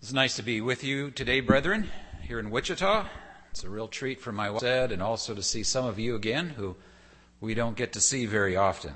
It's nice to be with you today, brethren, here in Wichita. It's a real treat for my wife and also to see some of you again who we don't get to see very often.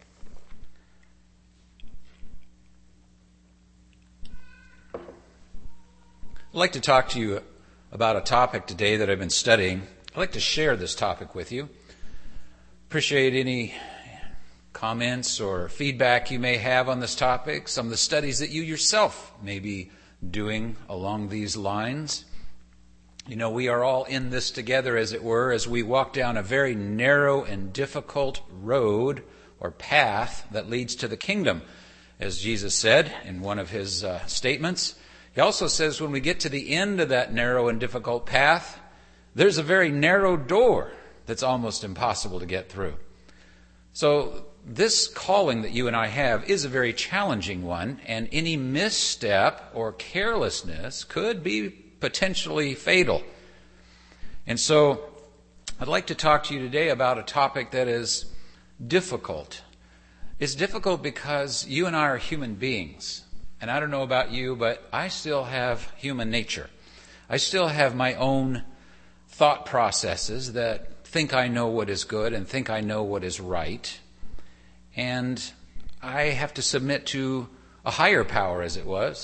I'd like to talk to you about a topic today that I've been studying. I'd like to share this topic with you. Appreciate any comments or feedback you may have on this topic, some of the studies that you yourself may be doing along these lines. You know, we are all in this together, as it were, as we walk down a very narrow and difficult road or path that leads to the kingdom, as Jesus said in one of his statements. He also says when we get to the end of that narrow and difficult path, there's a very narrow door that's almost impossible to get through. So this calling that you and I have is a very challenging one, and any misstep or carelessness could be potentially fatal. And so I'd like to talk to you today about a topic that is difficult. It's difficult because you and I are human beings. And I don't know about you, but I still have human nature. I still have my own thought processes that think I know what is good and think I know what is right. And I have to submit to a higher power, as it were,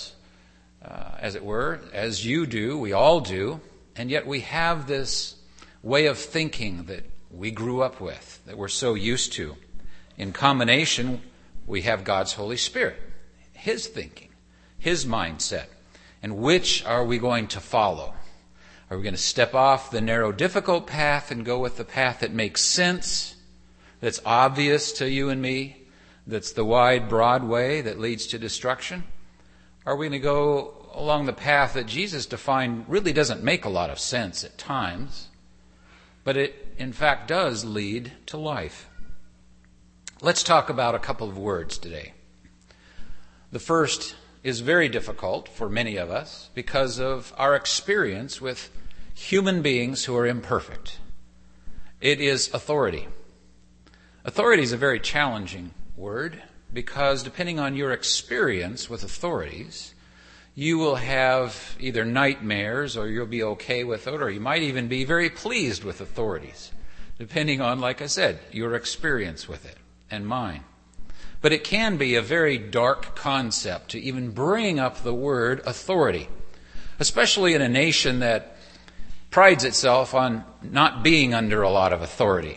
as you do, we all do. And yet we have this way of thinking that we grew up with, that we're so used to. In combination, we have God's Holy Spirit, His thinking, His mindset. And which are we going to follow? Are we going to step off the narrow, difficult path and go with the path that makes sense, that's obvious to you and me, that's the wide, broad way that leads to destruction? Are we going to go along the path that Jesus defined really doesn't make a lot of sense at times, but it in fact does lead to life? Let's talk about a couple of words today. The first is very difficult for many of us because of our experience with human beings who are imperfect. It is authority. Authority is a very challenging word because depending on your experience with authorities, you will have either nightmares or you'll be okay with it, or you might even be very pleased with authorities, depending on, like I said, your experience with it and mine. But it can be a very dark concept to even bring up the word authority, especially in a nation that prides itself on not being under a lot of authority.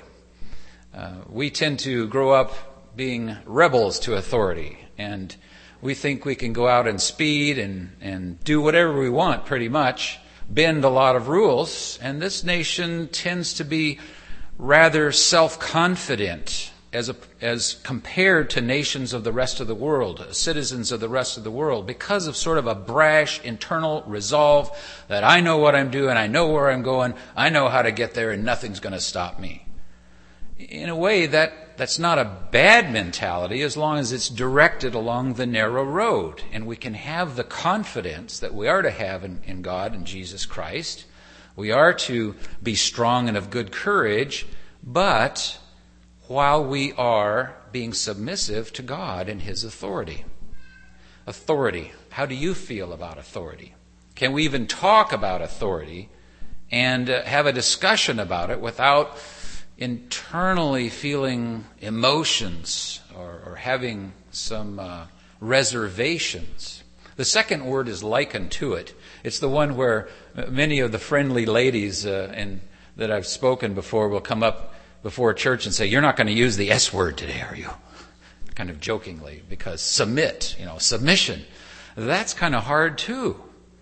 We tend to grow up being rebels to authority, and we think we can go out and speed and do whatever we want pretty much, bend a lot of rules, and this nation tends to be rather self-confident as compared to nations of the rest of the world, citizens of the rest of the world, because of sort of a brash internal resolve that I know what I'm doing, I know where I'm going, I know how to get there, and nothing's going to stop me. In a way, that's not a bad mentality as long as it's directed along the narrow road, and we can have the confidence that we are to have in God and Jesus Christ. We are to be strong and of good courage, but while we are being submissive to God and His authority. Authority. How do you feel about authority? Can we even talk about authority and have a discussion about it without internally feeling emotions or having some reservations? The second word is likened to it. It's the one where many of the friendly ladies that I've spoken before will come up before church and say, "You're not going to use the S word today, are you?" Kind of jokingly, because submission. That's kind of hard too.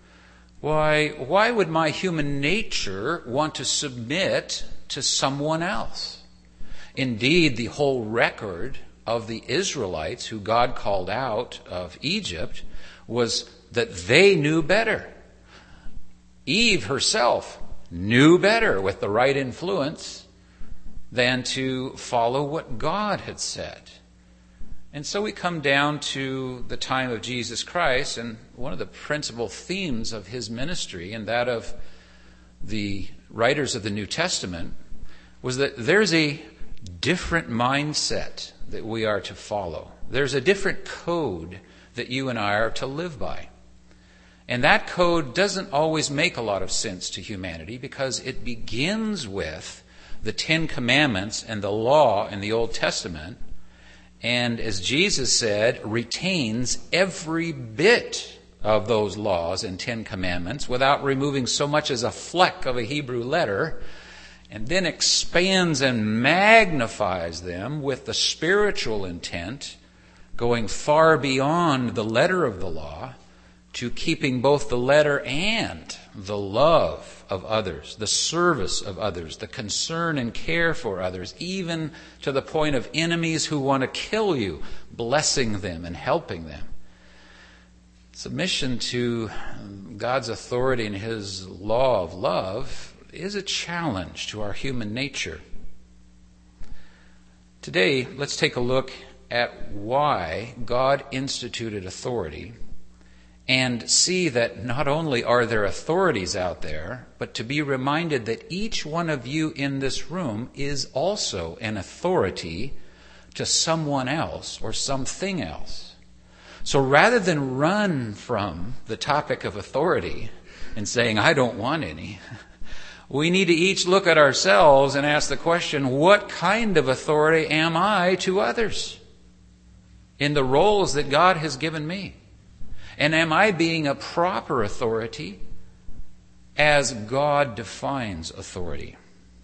Why would my human nature want to submit to someone else? Indeed, the whole record of the Israelites who God called out of Egypt was that they knew better. Eve herself knew better with the right influence than to follow what God had said. And so we come down to the time of Jesus Christ, and one of the principal themes of His ministry and that of the writers of the New Testament was that there's a different mindset that we are to follow. There's a different code that you and I are to live by. And that code doesn't always make a lot of sense to humanity because it begins with the Ten Commandments and the law in the Old Testament, and as Jesus said, retains every bit of those laws and Ten Commandments without removing so much as a fleck of a Hebrew letter, and then expands and magnifies them with the spiritual intent, going far beyond the letter of the law to keeping both the letter and the love of others, the service of others, the concern and care for others, even to the point of enemies who want to kill you, blessing them and helping them. Submission to God's authority and His law of love is a challenge to our human nature. Today, let's take a look at why God instituted authority and see that not only are there authorities out there, but to be reminded that each one of you in this room is also an authority to someone else or something else. So rather than run from the topic of authority and saying, I don't want any, we need to each look at ourselves and ask the question, what kind of authority am I to others in the roles that God has given me? And am I being a proper authority as God defines authority?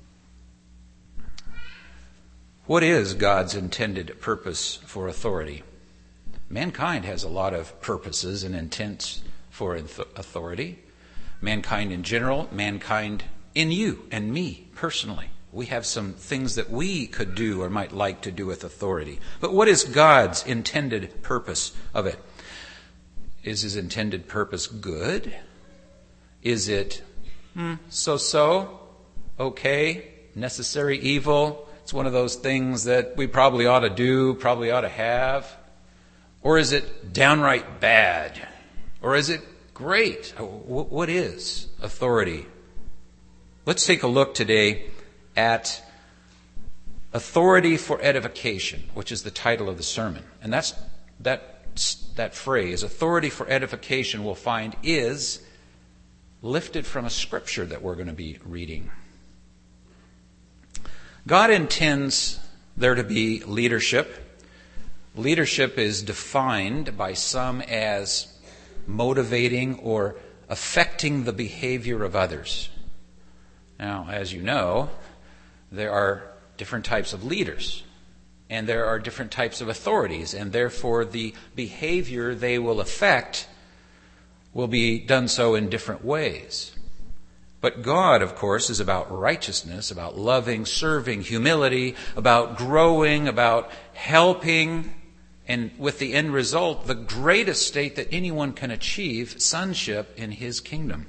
What is God's intended purpose for authority? Mankind has a lot of purposes and intents for authority. Mankind in general, mankind in you and me personally. We have some things that we could do or might like to do with authority. But what is God's intended purpose of it? Is His intended purpose good? Is it so-so, okay, necessary evil? It's one of those things that we probably ought to do, probably ought to have. Or is it downright bad? Or is it great? What is authority? Let's take a look today at authority for edification, which is the title of the sermon. And that phrase, authority for edification, we'll find is lifted from a scripture that we're going to be reading. God intends there to be leadership. Leadership is defined by some as motivating or affecting the behavior of others. Now, as you know, there are different types of leaders. And there are different types of authorities, and therefore the behavior they will affect will be done so in different ways. But God, of course, is about righteousness, about loving, serving, humility, about growing, about helping, and with the end result, the greatest state that anyone can achieve, sonship in His kingdom.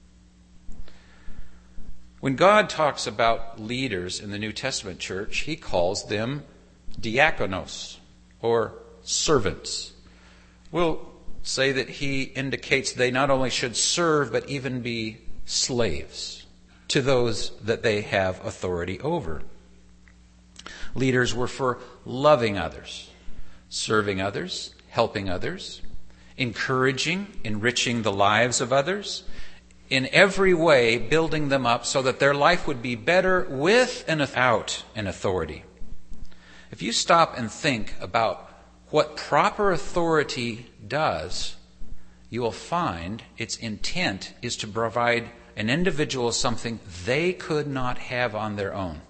When God talks about leaders in the New Testament church, He calls them diakonos, or servants. We'll say that He indicates they not only should serve, but even be slaves to those that they have authority over. Leaders were for loving others, serving others, helping others, encouraging, enriching the lives of others, in every way building them up so that their life would be better with and without an authority. If you stop and think about what proper authority does, you will find its intent is to provide an individual something they could not have on their own.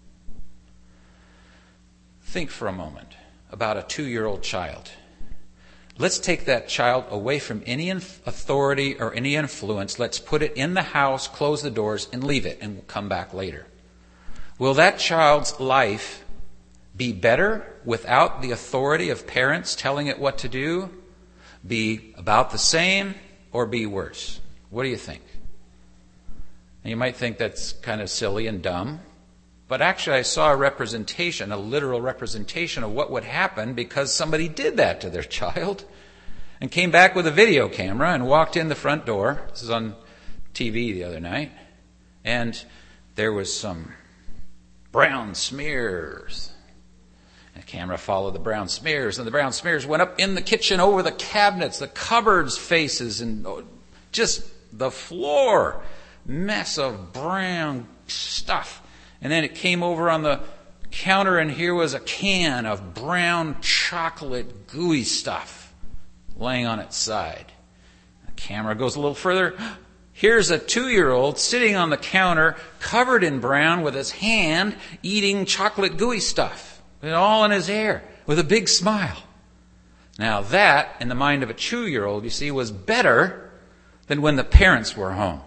Think for a moment about a 2-year-old child. Let's take that child away from any authority or any influence. Let's put it in the house, close the doors, and leave it, and we'll come back later. Will that child's life be better without the authority of parents telling it what to do? Be about the same or be worse? What do you think? And you might think that's kind of silly and dumb, but actually I saw a literal representation of what would happen because somebody did that to their child and came back with a video camera and walked in the front door. This was on TV the other night. And there was some brown smears. The camera followed the brown smears, and the brown smears went up in the kitchen over the cabinets, the cupboards faces, and just the floor, mess of brown stuff. And then it came over on the counter, and here was a can of brown chocolate gooey stuff laying on its side. The camera goes a little further. Here's a 2-year-old sitting on the counter, covered in brown, with his hand eating chocolate gooey stuff, and all in his hair, with a big smile. Now that, in the mind of a 2-year-old, you see, was better than when the parents were home.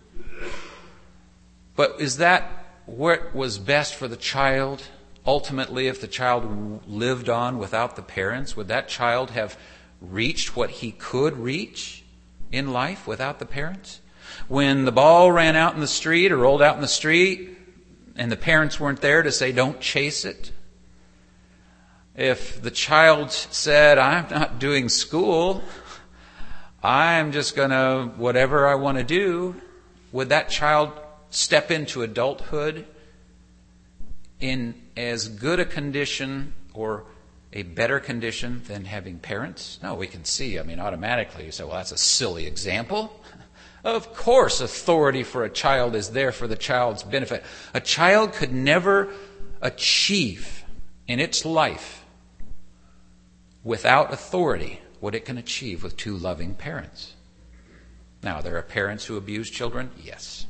But is that what was best for the child? Ultimately, if the child lived on without the parents, would that child have reached what he could reach in life without the parents? When the ball ran out in the street or rolled out in the street and the parents weren't there to say, don't chase it. If the child said, I'm not doing school, I'm just going to whatever I want to do, would that child step into adulthood in as good a condition or a better condition than having parents? No, we can see, automatically you say, well, that's a silly example. Of course, authority for a child is there for the child's benefit. A child could never achieve in its life without authority what it can achieve with 2 loving parents. Now, there are parents who abuse children? Yes.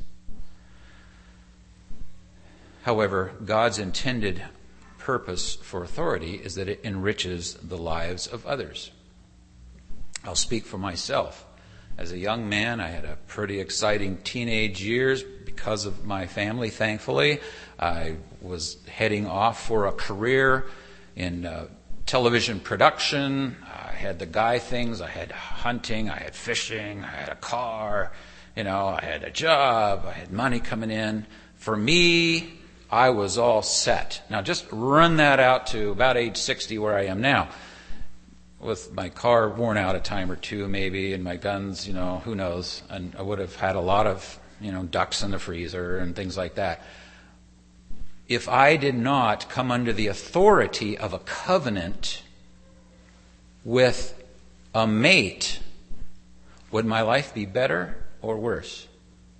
However, God's intended purpose for authority is that it enriches the lives of others. I'll speak for myself. As a young man, I had a pretty exciting teenage years because of my family, thankfully. I was heading off for a career in television production. I had the guy things. I had hunting. I had fishing. I had a car. I had a job. I had money coming in. For me, I was all set. Now, just run that out to about age 60 where I am now. With my car worn out a time or two maybe, and my guns, who knows. And I would have had a lot of, ducks in the freezer and things like that. If I did not come under the authority of a covenant with a mate, would my life be better or worse?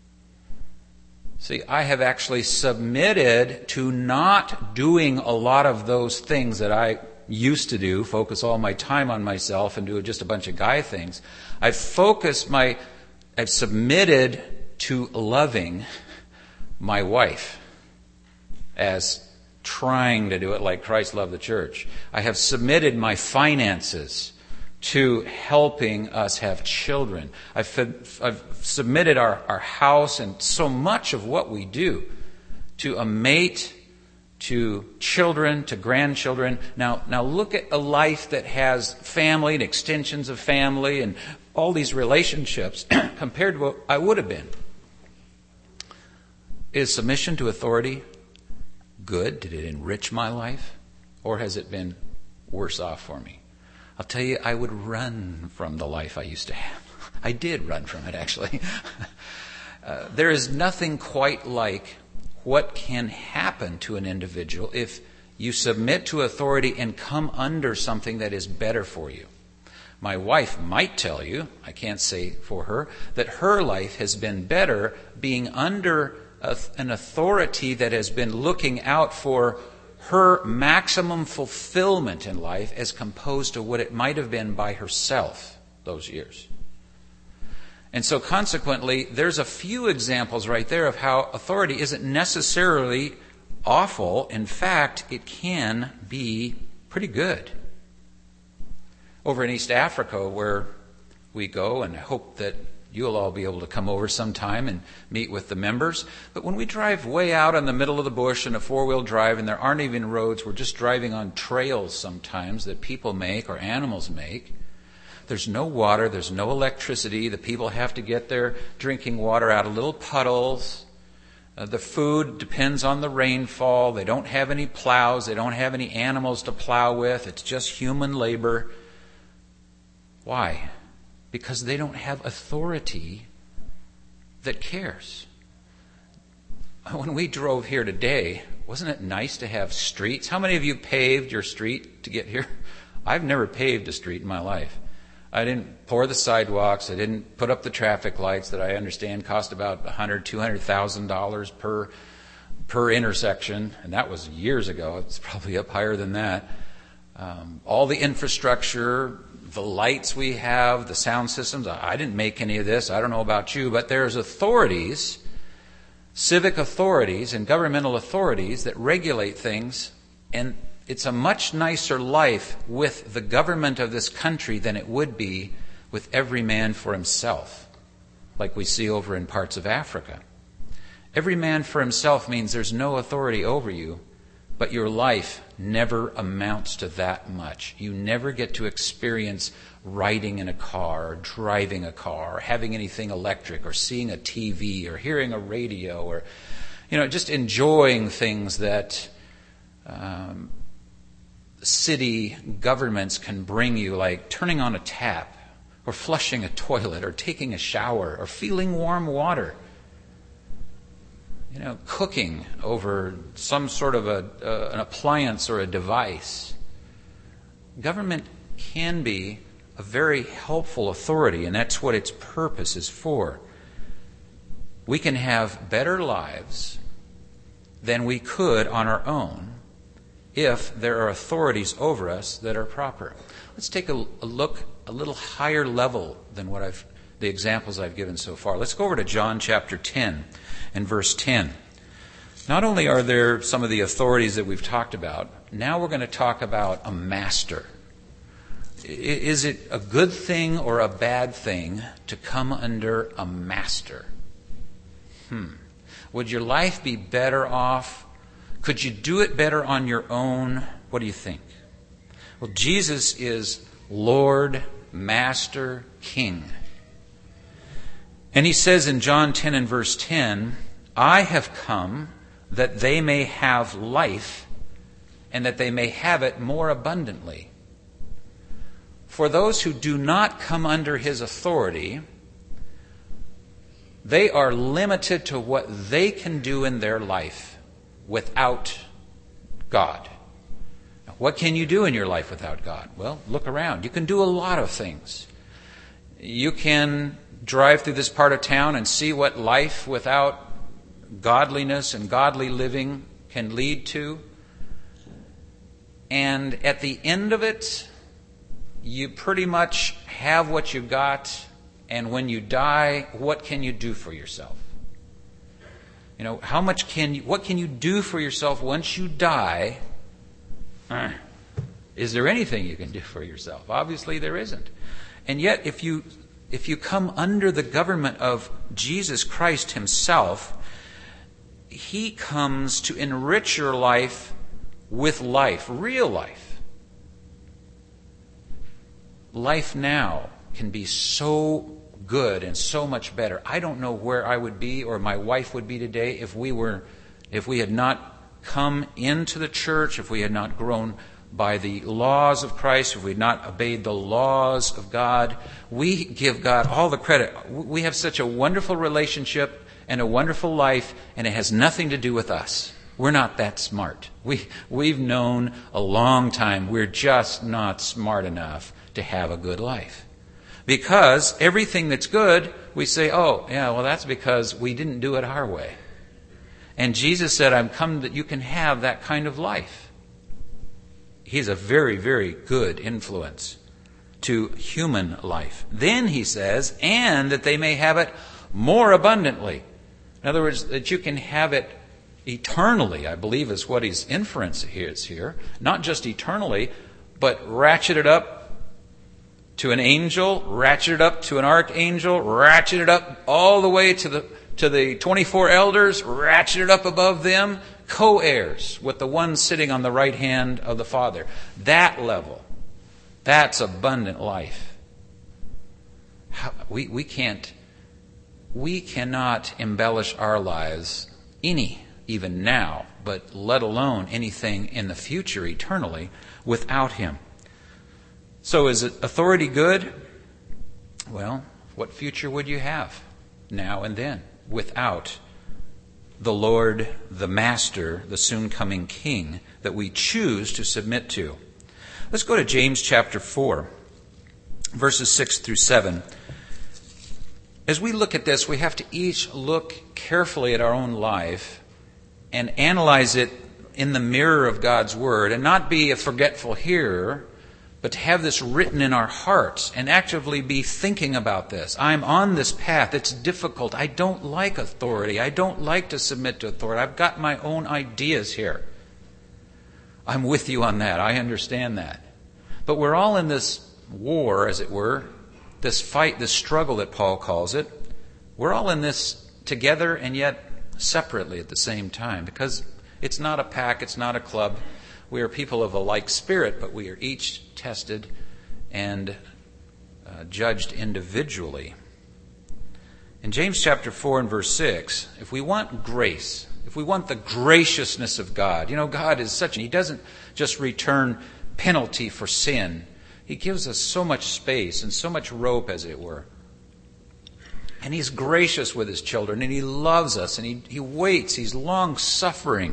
See, I have actually submitted to not doing a lot of those things that I used to do, focus all my time on myself and do just a bunch of guy things. I've submitted to loving my wife as trying to do it like Christ loved the church. I have submitted my finances to helping us have children. I've submitted our house and so much of what we do to a mate, to children, to grandchildren. Now look at a life that has family and extensions of family and all these relationships compared to what I would have been. Is submission to authority good? Did it enrich my life? Or has it been worse off for me? I'll tell you, I would run from the life I used to have. I did run from it, actually. There is nothing quite like what can happen to an individual if you submit to authority and come under something that is better for you. My wife might tell you, I can't say for her, that her life has been better being under an authority that has been looking out for her maximum fulfillment in life as composed to what it might have been by herself those years. And so consequently, there's a few examples right there of how authority isn't necessarily awful. In fact, it can be pretty good. Over in East Africa, where we go, and I hope that you'll all be able to come over sometime and meet with the members. But when we drive way out in the middle of the bush in a 4-wheel drive, and there aren't even roads, we're just driving on trails sometimes that people make or animals make. There's no water, there's no electricity. The people have to get their drinking water out of little puddles. The food depends on the rainfall. They don't have any plows. They don't have any animals to plow with. It's just human labor. Why? Because they don't have authority that cares. When we drove here today, wasn't it nice to have streets? How many of you paved your street to get here? I've never paved a street in my life. I didn't pour the sidewalks. I didn't put up the traffic lights that I understand cost about $100,000, $200,000 per intersection, and that was years ago. It's probably up higher than that. All the infrastructure, the lights we have, the sound systems. I didn't make any of this. I don't know about you, but there's authorities, civic authorities and governmental authorities that regulate things, and it's a much nicer life with the government of this country than it would be with every man for himself, like we see over in parts of Africa. Every man for himself means there's no authority over you, but your life never amounts to that much. You never get to experience riding in a car, or driving a car, or having anything electric, or seeing a TV, or hearing a radio, or just enjoying things that city governments can bring you, like turning on a tap, or flushing a toilet, or taking a shower, or feeling warm water. Cooking over some sort of an appliance or a device. Government can be a very helpful authority, and that's what its purpose is for. We can have better lives than we could on our own if there are authorities over us that are proper. Let's take a look a little higher level than the examples I've given so far. Let's go over to John chapter 10 and verse 10. Not only are there some of the authorities that we've talked about, now we're going to talk about a master. Is it a good thing or a bad thing to come under a master? Would your life be better off? Could you do it better on your own? What do you think? Well, Jesus is Lord, Master, King. And he says in John 10 and verse 10, I have come that they may have life and that they may have it more abundantly. For those who do not come under his authority, they are limited to what they can do in their life without God. Now, what can you do in your life without God? Well, look around. You can do a lot of things. You can drive through this part of town and see what life without godliness and godly living can lead to. And at the end of it, you pretty much have what you got. And when you die, what can you do for yourself? What can you do for yourself once you die? Is there anything you can do for yourself? Obviously there isn't. And yet if you come under the government of Jesus Christ himself, he comes to enrich your life with life, real life. Life now can be so good and so much better. I don't know where I would be or my wife would be today if we had not come into the church, if we had not grown by the laws of Christ, if we had not obeyed the laws of God. We give God all the credit. We have such a wonderful relationship and a wonderful life, and it has nothing to do with us. We're not that smart. We've known a long time we're just not smart enough to have a good life. Because everything that's good, we say, oh, yeah, well, that's because we didn't do it our way. And Jesus said, I'm come that you can have that kind of life. He's a very, very good influence to human life. Then he says, and that they may have it more abundantly. In other words, that you can have it eternally, I believe is what his inference is here. Not just eternally, but ratcheted up to an angel, ratcheted up to an archangel, ratcheted up all the way to the 24 elders, ratcheted up above them, co-heirs with the one sitting on the right hand of the Father. That level, that's abundant life. We cannot embellish our lives even now, but let alone anything in the future eternally without him. So is authority good? Well, what future would you have now and then without the Lord, the Master, the soon coming King that we choose to submit to? Let's go to James chapter 4 verses 6 through 7. As we look at this, we have to each look carefully at our own life and analyze it in the mirror of God's Word, and not be a forgetful hearer, but to have this written in our hearts and actively be thinking about this. I'm on this path. It's difficult. I don't like authority. I don't like to submit to authority. I've got my own ideas here. I'm with you on that. I understand that. But we're all in this war, as it were, this fight, this struggle that Paul calls it. We're all in this together and yet separately at the same time, because it's not a pack, it's not a club. We are people of a like spirit, but we are each tested and judged individually. In James chapter 4 and verse 6, if we want grace, if we want the graciousness of God, God is He doesn't just return penalty for sin. He gives us so much space and so much rope, as it were. And He's gracious with His children, and He loves us, and He waits. He's long-suffering.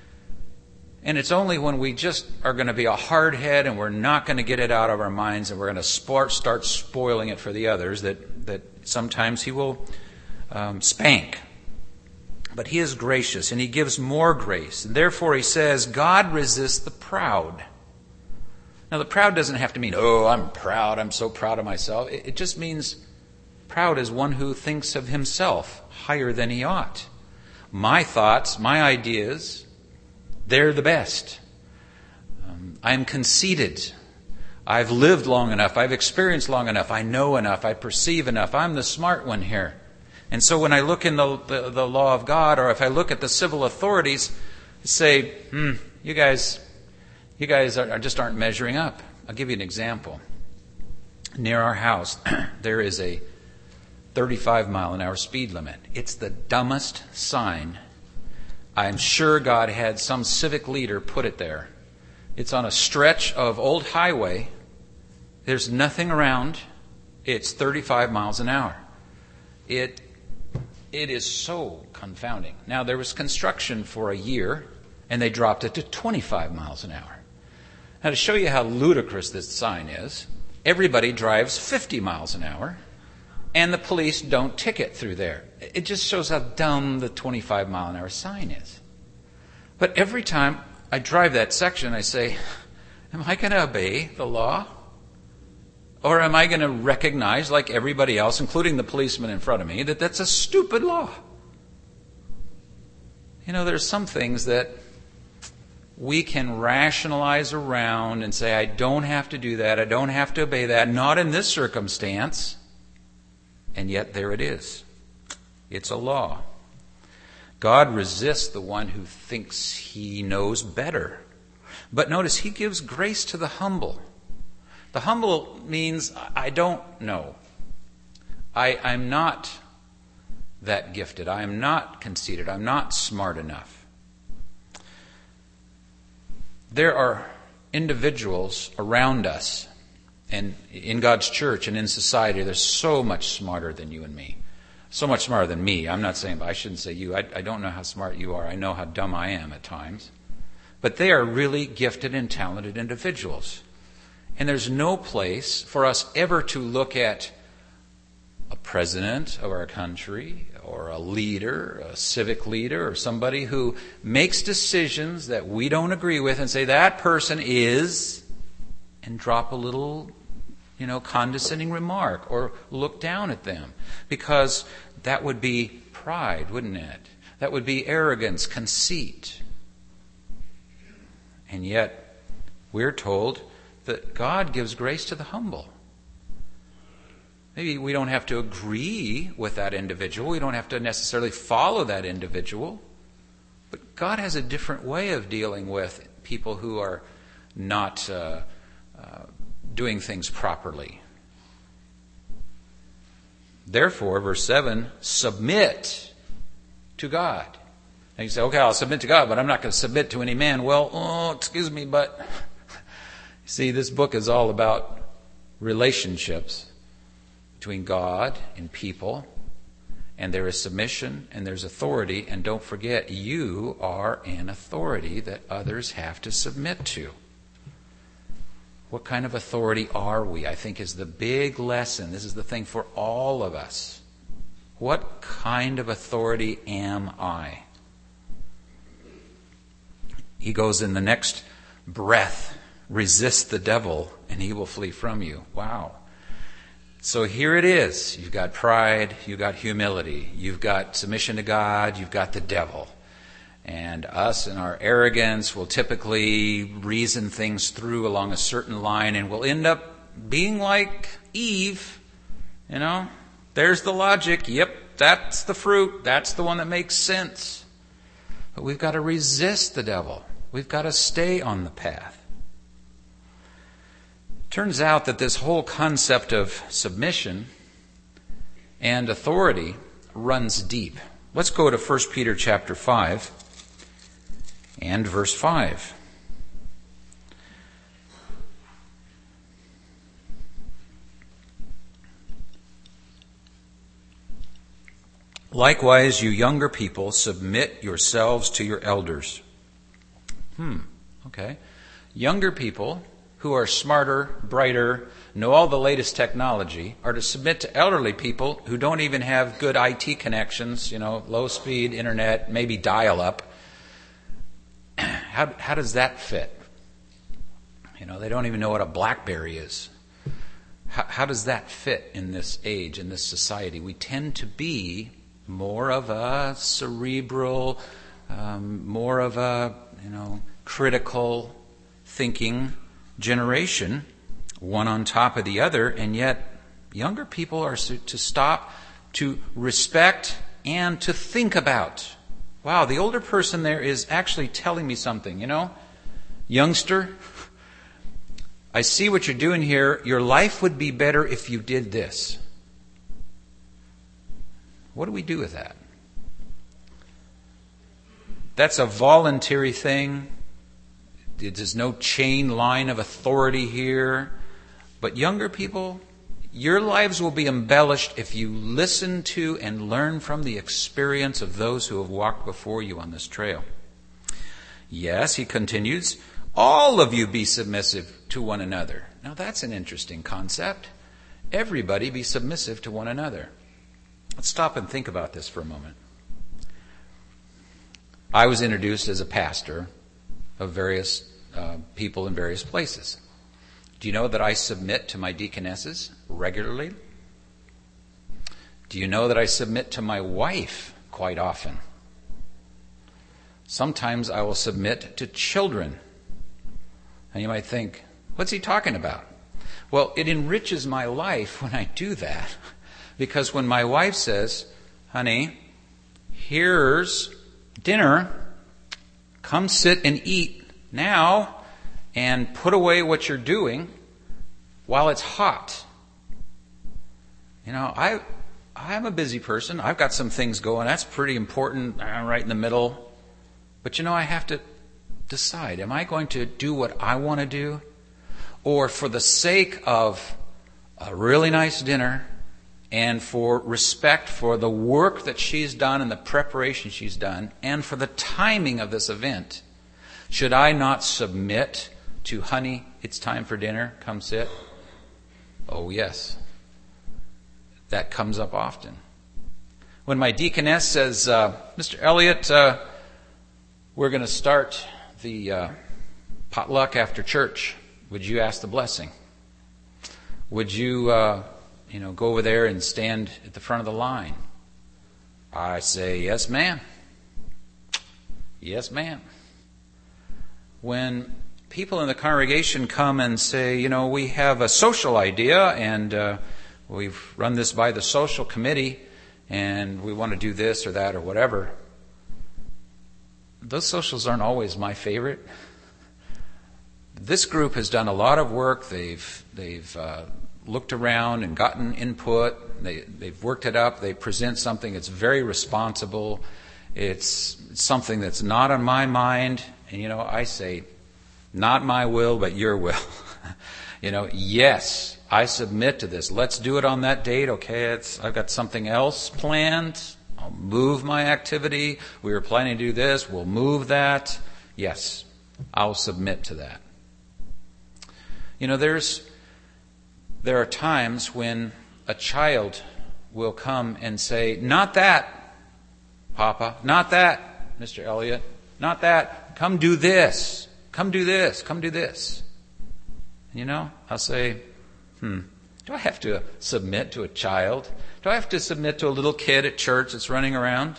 And it's only when we just are going to be a hard head and we're not going to get it out of our minds and we're going to start spoiling it for the others that sometimes He will spank. But He is gracious, and He gives more grace. And therefore He says, God resists the proud. Now, the proud doesn't have to mean, I'm proud, I'm so proud of myself. It just means proud is one who thinks of himself higher than he ought. My thoughts, my ideas, they're the best. I'm conceited. I've lived long enough. I've experienced long enough. I know enough. I perceive enough. I'm the smart one here. And so when I look in the law of God, or if I look at the civil authorities, I say, you guys just aren't measuring up. I'll give you an example. Near our house, there is a 35-mile-an-hour speed limit. It's the dumbest sign. I'm sure God had some civic leader put it there. It's on a stretch of old highway. There's nothing around. It's 35 miles an hour. It is so confounding. Now, there was construction for a year, and they dropped it to 25 miles an hour. Now, to show you how ludicrous this sign is, everybody drives 50 miles an hour, and the police don't ticket through there. It just shows how dumb the 25-mile-an-hour sign is. But every time I drive that section, I say, am I going to obey the law? Or am I going to recognize, like everybody else, including the policeman in front of me, that that's a stupid law? There's some things that we can rationalize around and say, I don't have to do that, I don't have to obey that, not in this circumstance. And yet there it is. It's a law. God resists the one who thinks he knows better. But notice, He gives grace to the humble. The humble means, I don't know. I'm not that gifted. I am not conceited. I'm not smart enough. There are individuals around us and in God's church and in society. They're so much smarter than you and me. So much smarter than me. I'm not saying, but I shouldn't say you. I don't know how smart you are. I know how dumb I am at times. But they are really gifted and talented individuals. And there's no place for us ever to look at a president of our country or a leader, a civic leader, or somebody who makes decisions that we don't agree with and say that person is, and drop a little, condescending remark or look down at them. Because that would be pride, wouldn't it? That would be arrogance, conceit. And yet, we're told that God gives grace to the humble. Maybe we don't have to agree with that individual. We don't have to necessarily follow that individual. But God has a different way of dealing with people who are not doing things properly. Therefore, verse 7, submit to God. And you say, okay, I'll submit to God, but I'm not going to submit to any man. Well, excuse me, but see, this book is all about relationships between God and people, and there is submission and there's authority, and don't forget, you are an authority that others have to submit to. What kind of authority are we? I think is the big lesson. This is the thing for all of us. What kind of authority am I? He goes in the next breath, resist the devil and he will flee from you. Wow. So here it is. You've got pride, you've got humility, you've got submission to God, you've got the devil. And us and our arrogance will typically reason things through along a certain line, and we'll end up being like Eve. There's the logic. Yep, that's the fruit. That's the one that makes sense. But we've got to resist the devil. We've got to stay on the path. Turns out that this whole concept of submission and authority runs deep. Let's go to 1 Peter chapter 5 and verse 5. Likewise, you younger people, submit yourselves to your elders. Okay. Younger people who are smarter, brighter, know all the latest technology, are to submit to elderly people who don't even have good IT connections, low speed internet, maybe dial-up. How does that fit? They don't even know what a BlackBerry is. How does that fit in this age, in this society? We tend to be more of a cerebral, more of a, critical thinking generation, one on top of the other, and yet younger people are to stop, to respect, and to think about. Wow, the older person there is actually telling me something, Youngster, I see what you're doing here. Your life would be better if you did this. What do we do with that? That's a voluntary thing. There's no chain line of authority here. But younger people, your lives will be embellished if you listen to and learn from the experience of those who have walked before you on this trail. Yes, he continues, all of you be submissive to one another. Now that's an interesting concept. Everybody be submissive to one another. Let's stop and think about this for a moment. I was introduced as a pastor of various people in various places. Do you know that I submit to my deaconesses regularly? Do you know that I submit to my wife quite often? Sometimes I will submit to children. And you might think, what's he talking about? Well, it enriches my life when I do that. Because when my wife says, honey, here's dinner, come sit and eat now and put away what you're doing while it's hot. I'm a busy person. I've got some things going. That's pretty important. I'm right in the middle. But I have to decide, am I going to do what I want to do? Or for the sake of a really nice dinner and for respect for the work that she's done and the preparation she's done and for the timing of this event, should I not submit to, honey, it's time for dinner, come sit? Oh, yes. That comes up often. When my deaconess says, Mr. Elliott, we're going to start the potluck after church. Would you ask the blessing? Would you, go over there and stand at the front of the line? I say, yes, ma'am. Yes, ma'am. When people in the congregation come and say, we have a social idea and we've run this by the social committee and we want to do this or that or whatever, those socials aren't always my favorite. This group has done a lot of work. They've looked around and gotten input. They've worked it up. They present something that's very responsible. It's something that's not on my mind. And, I say, not my will, but your will. Yes, I submit to this. Let's do it on that date. Okay, I've got something else planned. I'll move my activity. We were planning to do this. We'll move that. Yes, I'll submit to that. You know, there are times when a child will come and say, "Not that, Papa, not that, Mr. Elliot, not that. Come do this. Come do this. Come do this." And you know, I'll say, do I have to submit to a child? Do I have to submit to a little kid at church that's running around?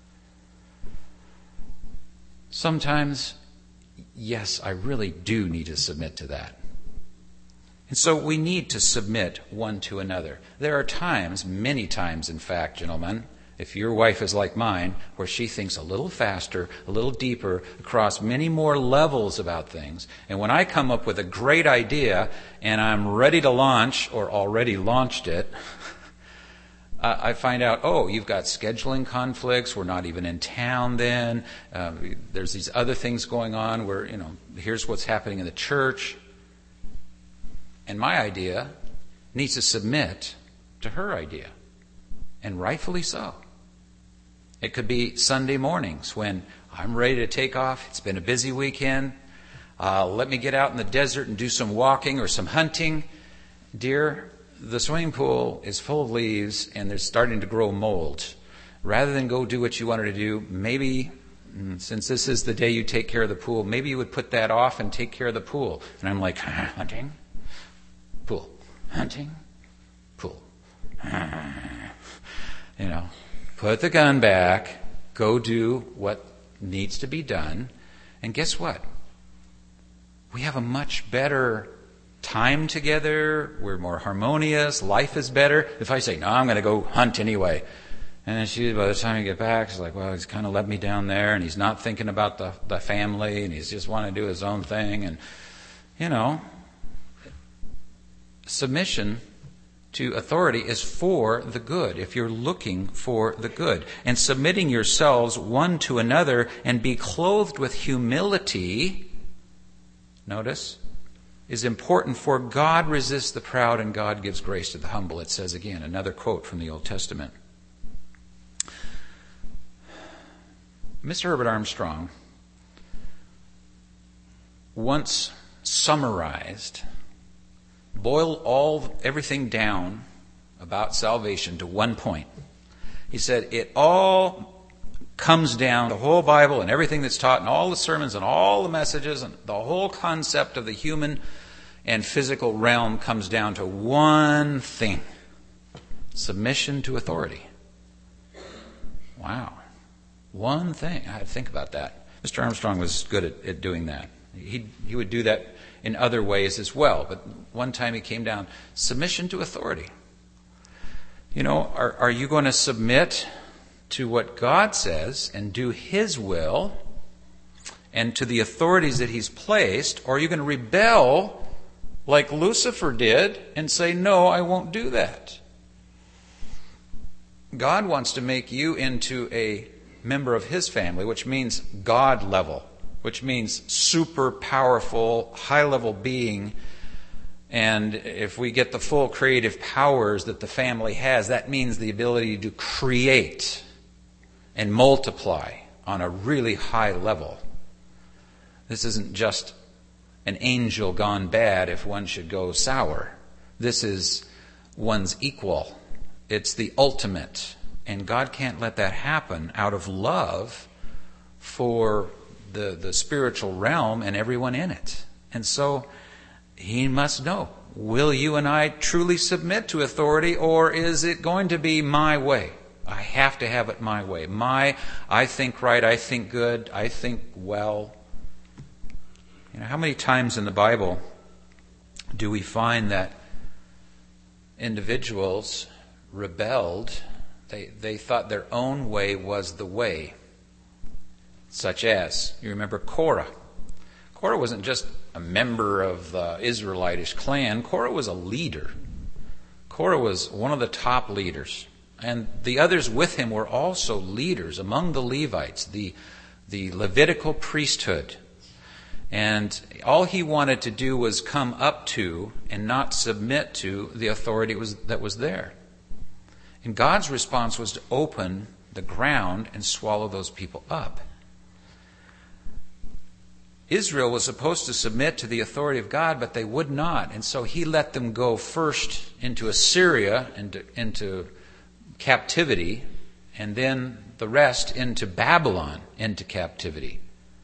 Sometimes, yes, I really do need to submit to that. And so we need to submit one to another. There are times, many times in fact, gentlemen, if your wife is like mine, where she thinks a little faster, a little deeper, across many more levels about things. And when I come up with a great idea and I'm ready to launch or already launched it, I find out, oh, you've got scheduling conflicts. We're not even in town then. There's these other things going on where, you know, here's what's happening in the church. And my idea needs to submit to her idea. And rightfully so. It could be Sunday mornings when I'm ready to take off. It's been a busy weekend. Let me get out in the desert and do some walking or some hunting. Dear, the swimming pool is full of leaves and they're starting to grow mold. Rather than go do what you wanted to do, maybe, since this is the day you take care of the pool, maybe you would put that off and take care of the pool. And I'm like, hunting, pool, hunting, pool. You know, put the gun back, go do what needs to be done, and guess what? We have a much better time together, we're more harmonious, life is better. If I say, no, I'm going to go hunt anyway, and then she, by the time you get back, she's like, well, he's kind of let me down there, and he's not thinking about the family, and he's just wanting to do his own thing, and, you know, submission to authority is for the good, if you're looking for the good. And submitting yourselves one to another and be clothed with humility, notice, is important, for God resists the proud and God gives grace to the humble, it says again. Another quote from the Old Testament. Mr. Herbert Armstrong once summarized, boiled everything down about salvation to one point. He said, it all comes down, the whole Bible and everything that's taught and all the sermons and all the messages and the whole concept of the human and physical realm comes down to one thing: submission to authority. Wow. One thing. I had to think about that. Mr. Armstrong was good at doing that. He would do that in other ways as well. But one time he came down, submission to authority. You know, are you going to submit to what God says and do His will and to the authorities that He's placed, or are you going to rebel like Lucifer did and say, no, I won't do that? God wants to make you into a member of His family, which means God level, which means super powerful, high-level being. And if we get the full creative powers that the family has, that means the ability to create and multiply on a really high level. This isn't just an angel gone bad if one should go sour. This is one's equal. It's the ultimate. And God can't let that happen out of love for the spiritual realm and everyone in it. And so He must know, will you and I truly submit to authority, or is it going to be my way? I have to have it my way. I think right, I think good, I think well. You know, how many times in the Bible do we find that individuals rebelled? They thought their own way was the way. Such as, you remember Korah. Korah wasn't just a member of the Israelitish clan. Korah was a leader. Korah was one of the top leaders. And the others with him were also leaders among the Levites, the Levitical priesthood. And all he wanted to do was come up to and not submit to the authority that was there. And God's response was to open the ground and swallow those people up. Israel was supposed to submit to the authority of God, but they would not. And so he let them go first into Assyria, into captivity, and then the rest into Babylon, into captivity.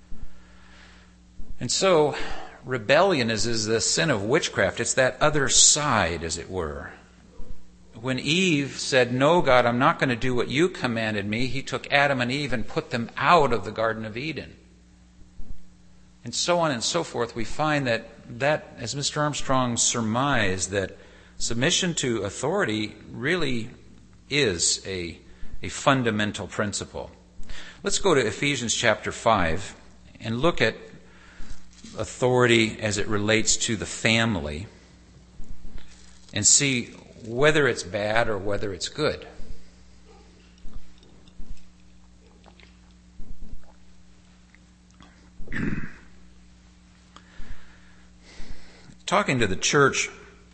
And so rebellion is the sin of witchcraft. It's that other side, as it were. When Eve said, "No, God, I'm not going to do what you commanded me," he took Adam and Eve and put them out of the Garden of Eden. And so on and so forth, we find that, as Mr. Armstrong surmised, that submission to authority really is a fundamental principle. Let's go to Ephesians chapter 5 and look at authority as it relates to the family and see whether it's bad or whether it's good. Talking to the church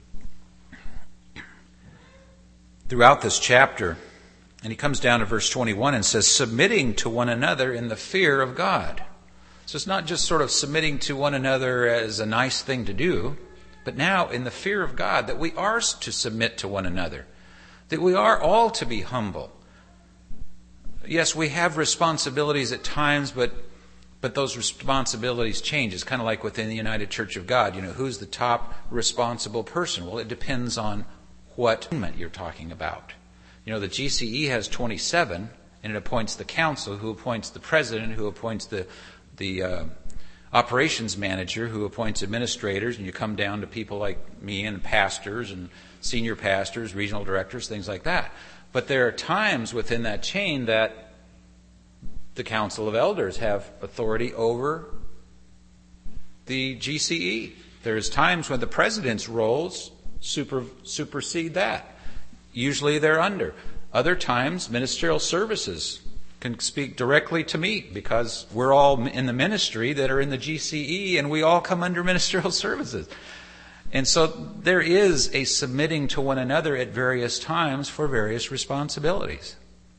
throughout this chapter, and he comes down to verse 21 and says, submitting to one another in the fear of God. So it's not just sort of submitting to one another as a nice thing to do, but now in the fear of God, that we are to submit to one another, that we are all to be humble. Yes, we have responsibilities at times, but those responsibilities change. It's kind of like within the United Church of God. Who's the top responsible person? Well, it depends on what you're talking about. The GCE has 27, and it appoints the council, who appoints the president, who appoints the operations manager, who appoints administrators, and you come down to people like me and pastors and senior pastors, regional directors, things like that. But there are times within that chain that the Council of Elders have authority over the GCE. There's times when the president's roles supersede that. Usually they're under. Other times, ministerial services can speak directly to me because we're all in the ministry that are in the GCE, and we all come under ministerial services. And so there is a submitting to one another at various times for various responsibilities.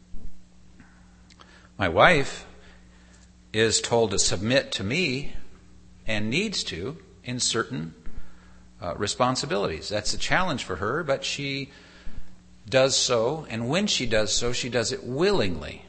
My wife is told to submit to me and needs to in certain responsibilities. That's a challenge for her, but she does so, and when she does so, she does it willingly.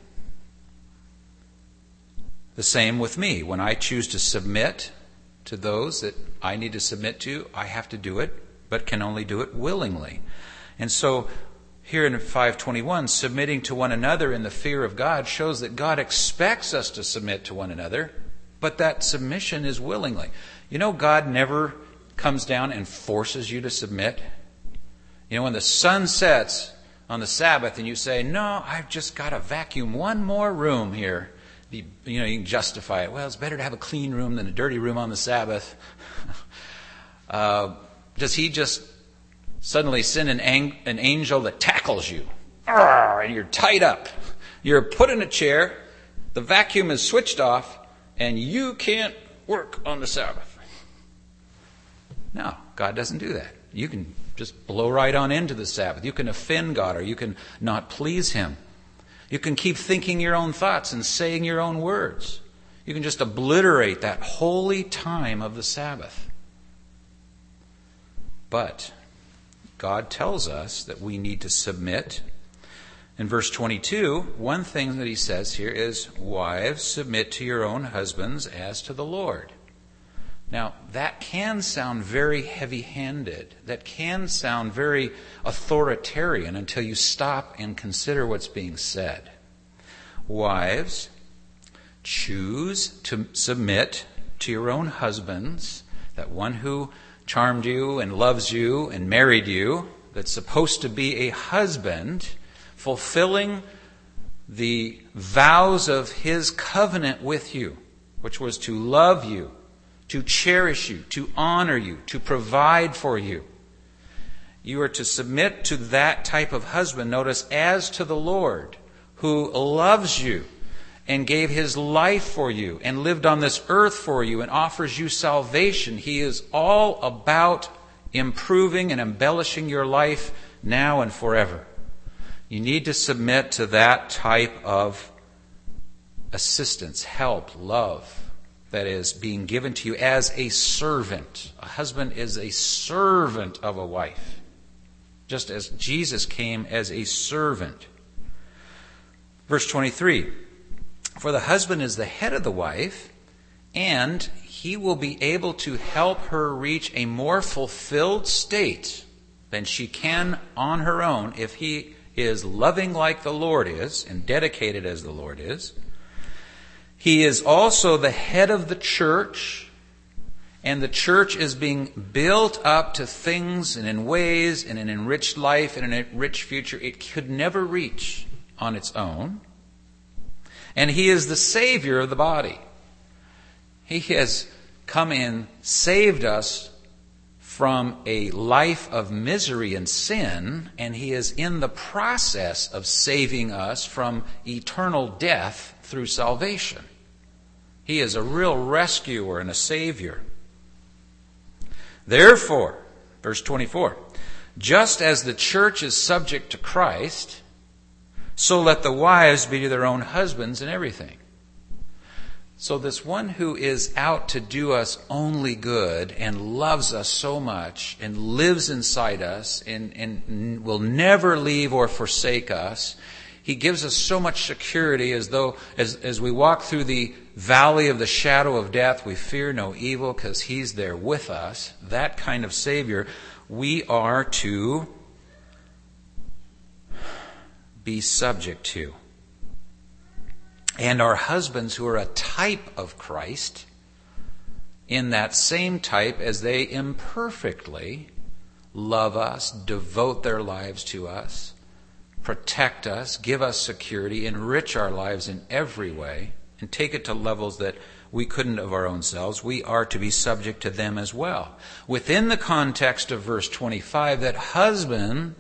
The same with me. When I choose to submit to those that I need to submit to, I have to do it, but can only do it willingly. And so here in 5:21, submitting to one another in the fear of God shows that God expects us to submit to one another, but that submission is willingly. God never comes down and forces you to submit. When the sun sets on the Sabbath and you say, "No, I've just got to vacuum one more room here," you can justify it. Well, it's better to have a clean room than a dirty room on the Sabbath. Does he just suddenly send an angel that tackles you? And you're tied up. You're put in a chair. The vacuum is switched off, and you can't work on the Sabbath. No, God doesn't do that. You can just blow right on into the Sabbath. You can offend God, or you can not please Him. You can keep thinking your own thoughts and saying your own words. You can just obliterate that holy time of the Sabbath. But God tells us that we need to submit. In verse 22, one thing that he says here is, "Wives, submit to your own husbands as to the Lord." Now, that can sound very heavy-handed. That can sound very authoritarian until you stop and consider what's being said. Wives, choose to submit to your own husbands, that one who charmed you and loves you and married you, that's supposed to be a husband, fulfilling the vows of his covenant with you, which was to love you, to cherish you, to honor you, to provide for you. You are to submit to that type of husband, notice, as to the Lord, who loves you and gave his life for you and lived on this earth for you and offers you salvation. He is all about improving and embellishing your life now and forever. You need to submit to that type of assistance, help, love. that is being given to you as a servant. A husband is a servant of a wife, just as Jesus came as a servant. Verse 23, for the husband is the head of the wife, and he will be able to help her reach a more fulfilled state than she can on her own if he is loving like the Lord is and dedicated as the Lord is. He is also the head of the church, and the church is being built up to things and in ways and an enriched life and an enriched future it could never reach on its own. And he is the Savior of the body. He has come in, saved us from a life of misery and sin, and he is in the process of saving us from eternal death through salvation. He is a real rescuer and a Savior. Therefore, verse 24, just as the church is subject to Christ, so let the wives be to their own husbands in everything. So this one who is out to do us only good and loves us so much and lives inside us and will never leave or forsake us, he gives us so much security as we walk through the valley of the shadow of death, we fear no evil because he's there with us. That kind of Savior we are to be subject to. And our husbands, who are a type of Christ, in that same type as they imperfectly love us, devote their lives to us, protect us, give us security, enrich our lives in every way, and take it to levels that we couldn't of our own selves, we are to be subject to them as well. Within the context of verse 25, that husbands,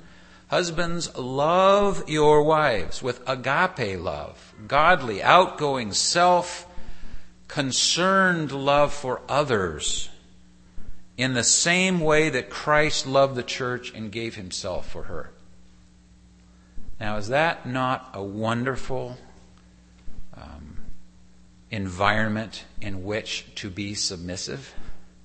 love your wives with agape love, godly, outgoing, self-concerned love for others, in the same way that Christ loved the church and gave himself for her. Now, is that not a wonderful environment in which to be submissive?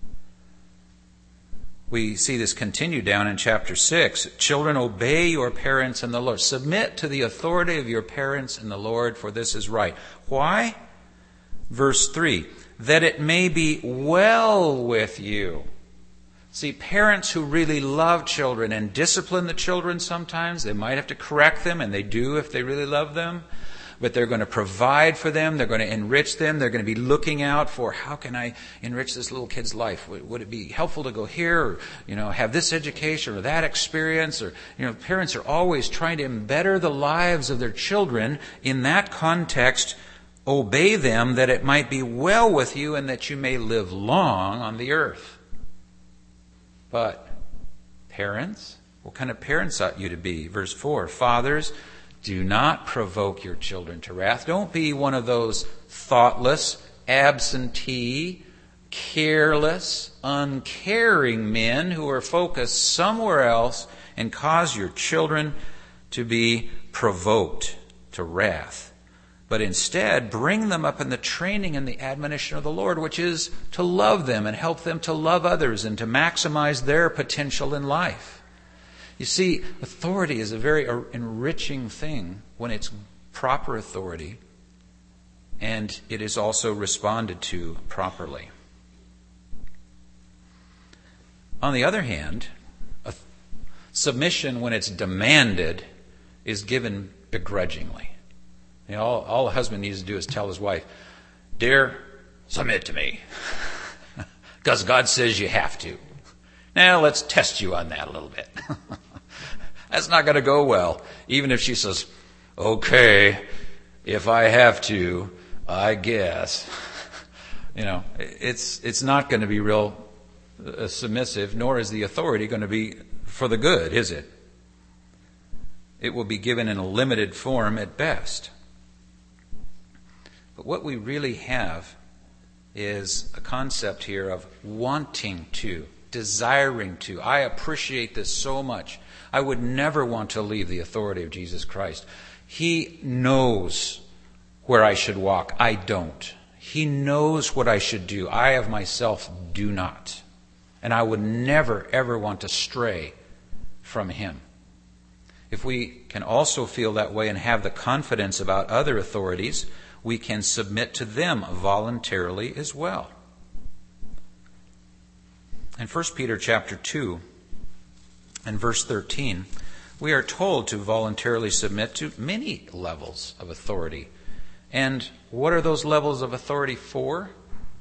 We see this continue down in chapter 6. Children, obey your parents in the Lord. Submit to the authority of your parents in the Lord, for this is right. Why? Verse 3, that it may be well with you. See, parents who really love children and discipline the children sometimes, they might have to correct them, and they do if they really love them. But they're going to provide for them. They're going to enrich them. They're going to be looking out for, how can I enrich this little kid's life? Would it be helpful to go here, or, have this education or that experience? Or, parents are always trying to better the lives of their children. In that context, obey them that it might be well with you and that you may live long on the earth. But parents, what kind of parents ought you to be? Verse 4, fathers, do not provoke your children to wrath. Don't be one of those thoughtless, absentee, careless, uncaring men who are focused somewhere else and cause your children to be provoked to wrath. But instead, bring them up in the training and the admonition of the Lord, which is to love them and help them to love others and to maximize their potential in life. You see, authority is a very enriching thing when it's proper authority, and it is also responded to properly. On the other hand, submission, when it's demanded, is given begrudgingly. All a husband needs to do is tell his wife, dear, submit to me, because God says you have to. Now, let's test you on that a little bit. That's not going to go well. Even if she says, okay, if I have to, I guess. It's not going to be real submissive, nor is the authority going to be for the good, is it? It will be given in a limited form at best. But what we really have is a concept here of wanting to, desiring to. I appreciate this so much. I would never want to leave the authority of Jesus Christ. He knows where I should walk. I don't. He knows what I should do. I of myself do not. And I would never, ever want to stray from Him. If we can also feel that way and have the confidence about other authorities, we can submit to them voluntarily as well. In 1 Peter chapter 2 and verse 13, we are told to voluntarily submit to many levels of authority. And what are those levels of authority for?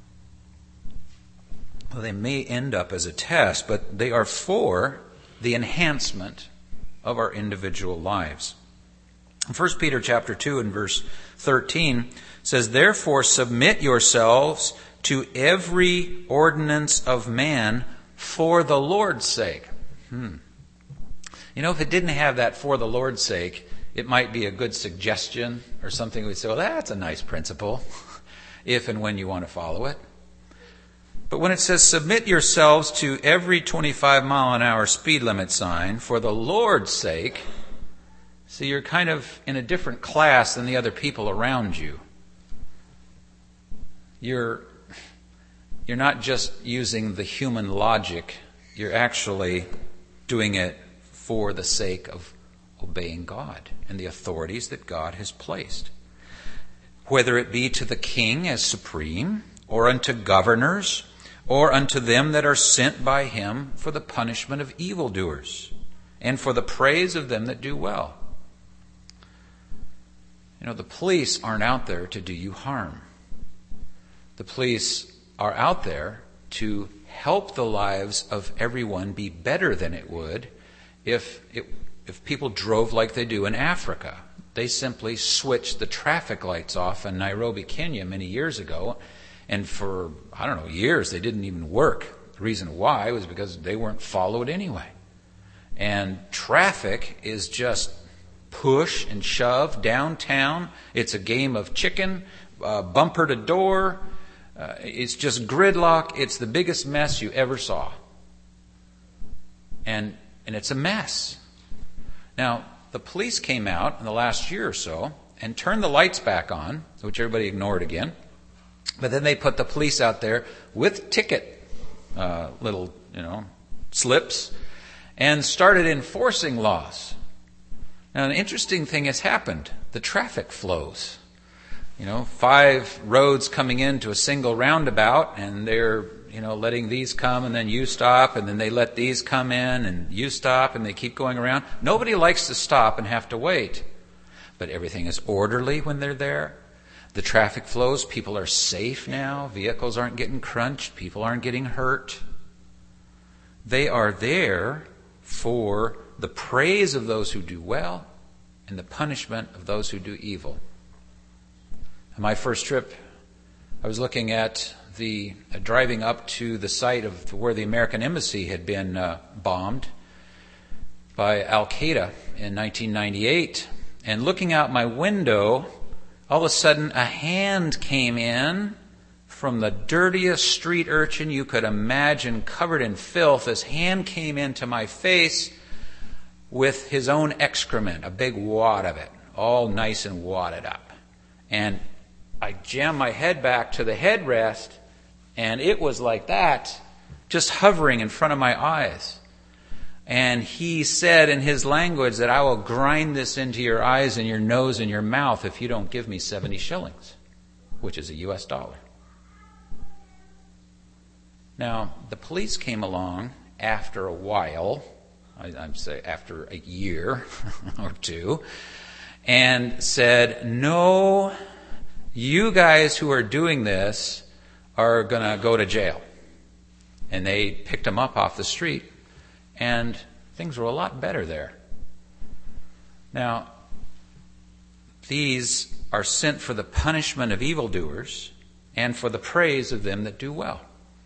Well, they may end up as a test, but they are for the enhancement of our individual lives. 1 Peter chapter 2 and verse 13 says, "Therefore submit yourselves to every ordinance of man for the Lord's sake." You know, if it didn't have that "for the Lord's sake," it might be a good suggestion or something we'd say, well, that's a nice principle, if and when you want to follow it. But when it says, submit yourselves to every 25-mile-an-hour speed limit sign for the Lord's sake, see, you're kind of in a different class than the other people around you. You're not just using the human logic, you're actually doing it for the sake of obeying God and the authorities that God has placed. Whether it be to the king as supreme, or unto governors, or unto them that are sent by him for the punishment of evildoers, and for the praise of them that do well. You know, the police aren't out there to do you harm. The police are out there to help the lives of everyone be better than it would if people drove like they do in Africa. They simply switched the traffic lights off in Nairobi, Kenya many years ago, and for, years they didn't even work. The reason why was because they weren't followed anyway. And traffic is just push and shove downtown. It's a game of chicken, bumper to door. It's just gridlock. It's the biggest mess you ever saw. And it's a mess. Now, the police came out in the last year or so and turned the lights back on, which everybody ignored again. But then they put the police out there with ticket little slips and started enforcing laws. Now, an interesting thing has happened. The traffic flows. 5 roads coming into a single roundabout, and they're letting these come, and then you stop, and then they let these come in, and you stop, and they keep going around. Nobody likes to stop and have to wait. But everything is orderly when they're there. The traffic flows. People are safe now. Vehicles aren't getting crunched. People aren't getting hurt. They are there for the praise of those who do well and the punishment of those who do evil. On my first trip, I was looking at driving up to the site of where the American embassy had been bombed by Al-Qaeda in 1998. And looking out my window, all of a sudden a hand came in from the dirtiest street urchin you could imagine, covered in filth. This hand came into my face with his own excrement, a big wad of it, all nice and wadded up. And I jammed my head back to the headrest, and it was like that, just hovering in front of my eyes. And he said in his language that I will grind this into your eyes and your nose and your mouth if you don't give me 70 shillings, which is a US dollar. Now, the police came along after a while, I'd say after a year or two, and said, no, you guys who are doing this are going to go to jail. And they picked them up off the street, and things were a lot better there. Now, these are sent for the punishment of evildoers and for the praise of them that do well.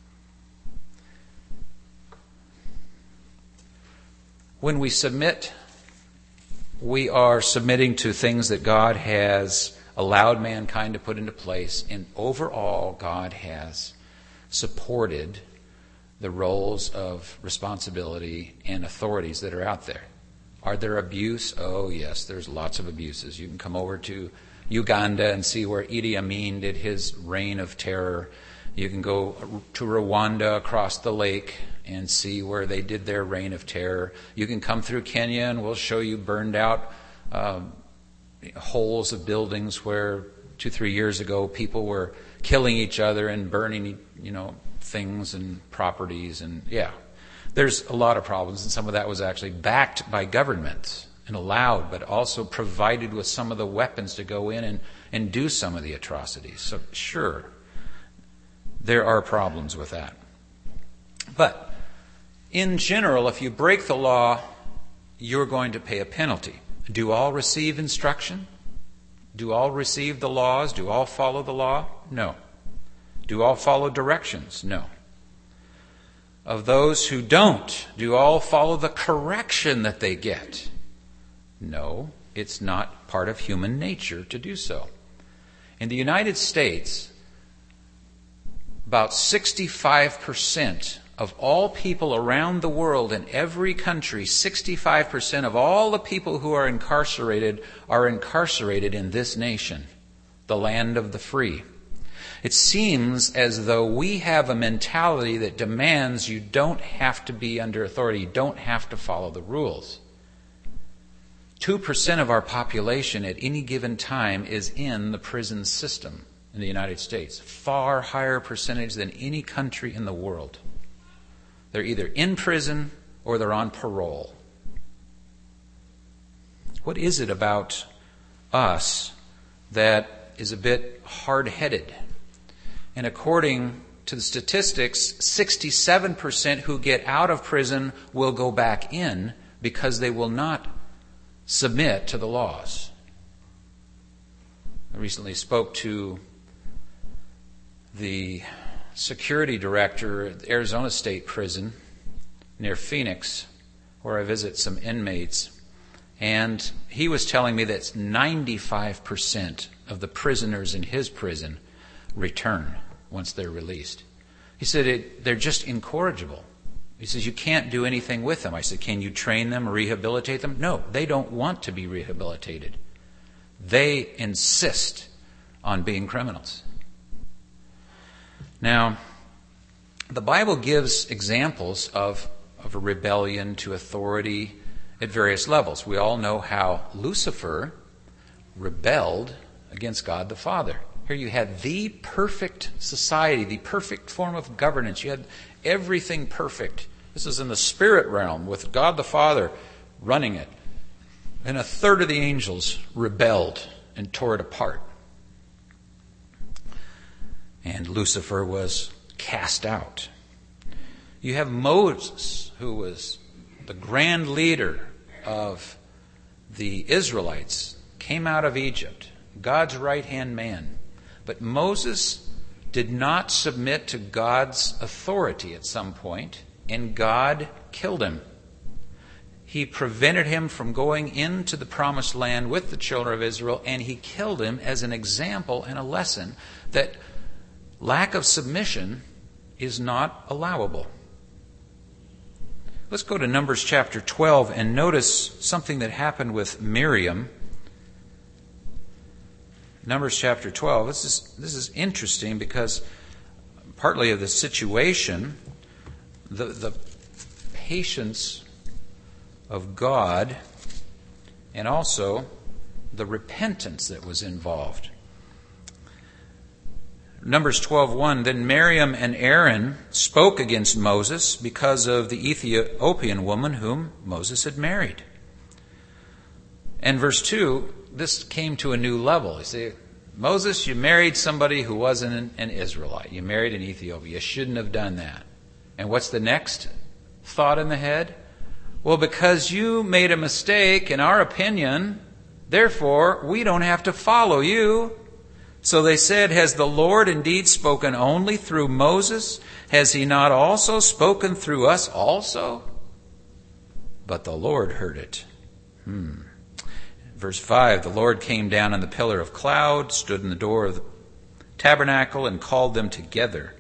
When we submit, we are submitting to things that God has allowed mankind to put into place, and overall God has supported the roles of responsibility and authorities that are out there. Are there abuse? Oh yes, there's lots of abuses. You can come over to Uganda and see where Idi Amin did his reign of terror. You can go to Rwanda across the lake and see where they did their reign of terror. You can come through Kenya and we'll show you burned out holes of buildings where 2-3 years ago people were killing each other and burning, things and properties. And there's a lot of problems, and some of that was actually backed by governments and allowed, but also provided with some of the weapons to go in and do some of the atrocities. So sure, there are problems with that. But in general, if you break the law, you're going to pay a penalty. Do all receive instruction? Do all receive the laws? Do all follow the law? No. Do all follow directions? No. Of those who don't, do all follow the correction that they get? No, it's not part of human nature to do so. In the United States, about 65% of all people around the world, in every country, 65% of all the people who are incarcerated in this nation, the land of the free. It seems as though we have a mentality that demands you don't have to be under authority, you don't have to follow the rules. 2% of our population at any given time is in the prison system in the United States. Far higher percentage than any country in the world. They're either in prison or they're on parole. What is it about us that is a bit hard-headed? And according to the statistics, 67% who get out of prison will go back in because they will not submit to the laws. I recently spoke to the security director at Arizona State Prison near Phoenix, where I visit some inmates, and he was telling me that 95% of the prisoners in his prison return once they're released. He said they're just incorrigible. He says, you can't do anything with them. I said, can you train them or rehabilitate them? No, they don't want to be rehabilitated. They insist on being criminals. Now, the Bible gives examples of a rebellion to authority at various levels. We all know how Lucifer rebelled against God the Father. Here you had the perfect society, the perfect form of governance. You had everything perfect. This is in the spirit realm with God the Father running it. And a third of the angels rebelled and tore it apart. And Lucifer was cast out. You have Moses, who was the grand leader of the Israelites, came out of Egypt, God's right-hand man. But Moses did not submit to God's authority at some point, and God killed him. He prevented him from going into the promised land with the children of Israel, and he killed him as an example and a lesson that lack of submission is not allowable. Let's go to Numbers chapter 12 and notice something that happened with Miriam. Numbers chapter 12. This is interesting because partly of the situation, the patience of God, and also the repentance that was involved. Numbers 12:1, then Miriam and Aaron spoke against Moses because of the Ethiopian woman whom Moses had married. And verse 2, this came to a new level. You see, Moses, you married somebody who wasn't an Israelite. You married an Ethiopian. You shouldn't have done that. And what's the next thought in the head? Well, because you made a mistake, in our opinion, therefore we don't have to follow you. So they said, has the Lord indeed spoken only through Moses? Has he not also spoken through us also? But the Lord heard it. Verse 5, the Lord came down in the pillar of cloud, stood in the door of the tabernacle, and called them together.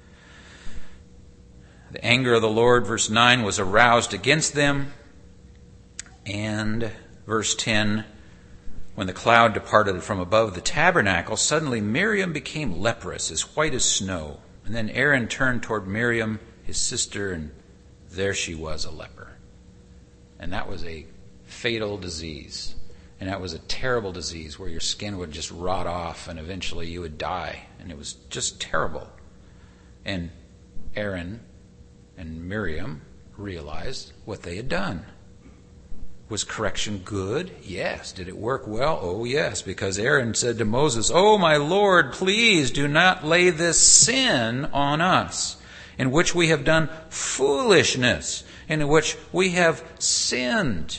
The anger of the Lord, verse 9, was aroused against them. And verse 10, When the cloud departed from above the tabernacle, suddenly Miriam became leprous, as white as snow. And then Aaron turned toward Miriam, his sister, and there she was, a leper. And that was a fatal disease. And that was a terrible disease where your skin would just rot off and eventually you would die. And it was just terrible. And Aaron and Miriam realized what they had done. Was correction good? Yes. Did it work well? Oh, yes, because Aaron said to Moses, "Oh, my Lord, please do not lay this sin on us, in which we have done foolishness, in which we have sinned."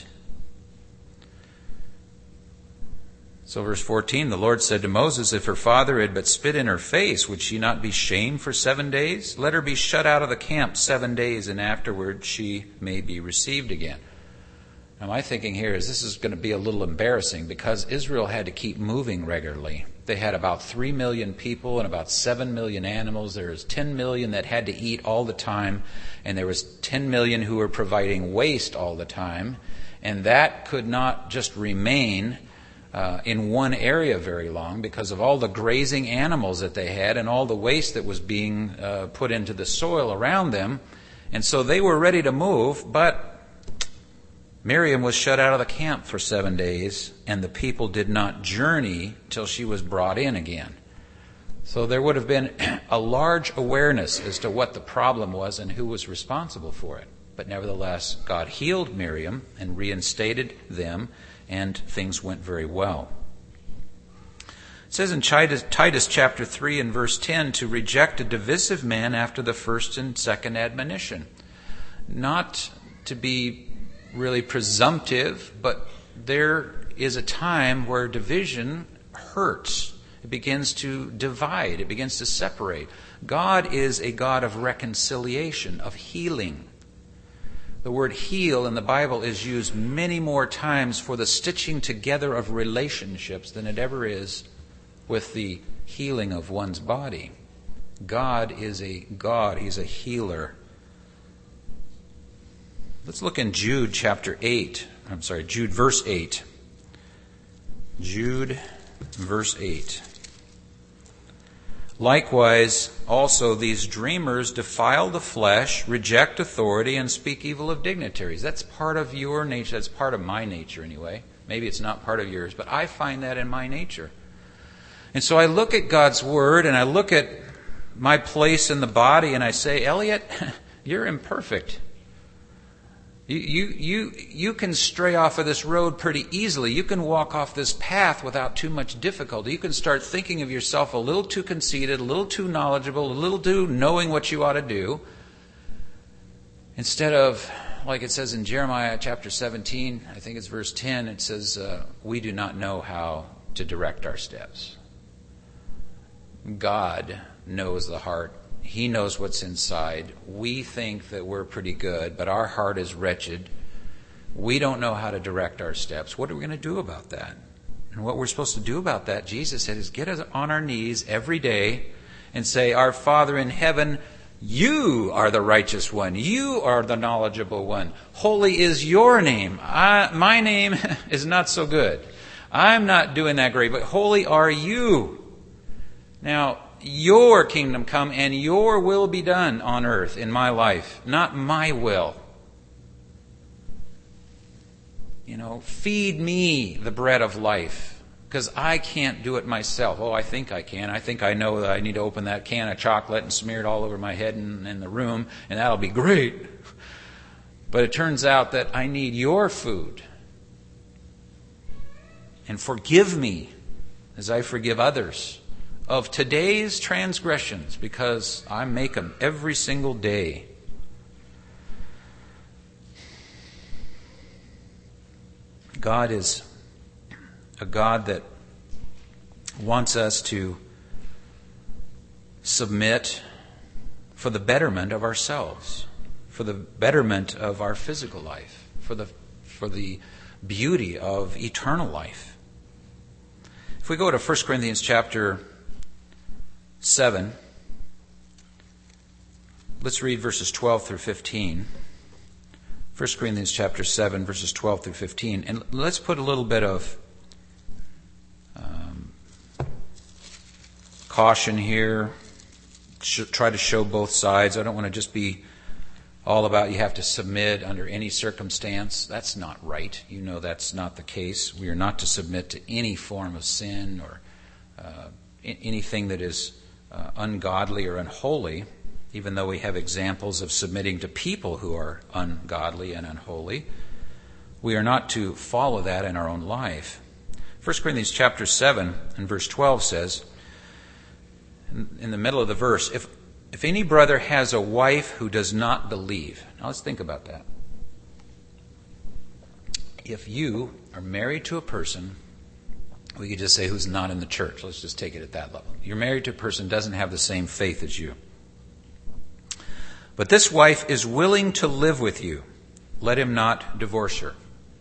So verse 14, the Lord said to Moses, "If her father had but spit in her face, would she not be shamed for 7 days? Let her be shut out of the camp 7 days, and afterward she may be received again." Now my thinking here is this is going to be a little embarrassing because Israel had to keep moving regularly. They had about 3 million people and about 7 million animals. There was 10 million that had to eat all the time, and there was 10 million who were providing waste all the time. And that could not just remain in one area very long because of all the grazing animals that they had and all the waste that was being put into the soil around them. And so they were ready to move, but Miriam was shut out of the camp for 7 days, and the people did not journey till she was brought in again. So there would have been a large awareness as to what the problem was and who was responsible for it. But nevertheless, God healed Miriam and reinstated them, and things went very well. It says in Titus chapter 3 and verse 10 to reject a divisive man after the first and second admonition. Not to be really presumptive, but there is a time where division hurts. It begins to divide. It begins to separate. God is a God of reconciliation, of healing. The word heal in the Bible is used many more times for the stitching together of relationships than it ever is with the healing of one's body. God is a God. He's a healer. Let's look in Jude verse 8. Jude verse 8. Likewise, also these dreamers defile the flesh, reject authority, and speak evil of dignitaries. That's part of your nature. That's part of my nature anyway. Maybe it's not part of yours, but I find that in my nature. And so I look at God's Word and I look at my place in the body and I say, Elliot, you're imperfect. You can stray off of this road pretty easily. You can walk off this path without too much difficulty. You can start thinking of yourself a little too conceited, a little too knowledgeable, a little too knowing what you ought to do. Instead of, like it says in Jeremiah chapter 17, I think it's verse 10, it says, we do not know how to direct our steps. God knows the heart. He knows what's inside. We think that we're pretty good, but our heart is wretched. We don't know how to direct our steps. What are we going to do about that? And what we're supposed to do about that, Jesus said, is get us on our knees every day and say, Our Father in heaven, you are the righteous one. You are the knowledgeable one. Holy is your name. My name is not so good. I'm not doing that great, but holy are you. Now, your kingdom come and your will be done on earth in my life, not my will. Feed me the bread of life, because I can't do it myself. Oh, I think I can. I think I know that I need to open that can of chocolate and smear it all over my head and in the room, and that'll be great. But it turns out that I need your food. And forgive me as I forgive others of today's transgressions, because I make them every single day. God is a God that wants us to submit for the betterment of ourselves, for the betterment of our physical life, for the beauty of eternal life. If we go to 1 Corinthians chapter 7. Let's read verses 12 through 15. 1 Corinthians chapter 7, verses 12 through 15. And let's put a little bit of caution here. Try to show both sides. I don't want to just be all about you have to submit under any circumstance. That's not right. You know that's not the case. We are not to submit to any form of sin or anything that is ungodly or unholy, even though we have examples of submitting to people who are ungodly and unholy. We are not to follow that in our own life. 1 Corinthians chapter 7 and verse 12 says, in the middle of the verse, if any brother has a wife who does not believe. Now let's think about that. If you are married to a person, we could just say who's not in the church. Let's just take it at that level. You're married to a person who doesn't have the same faith as you. But this wife is willing to live with you. Let him not divorce her.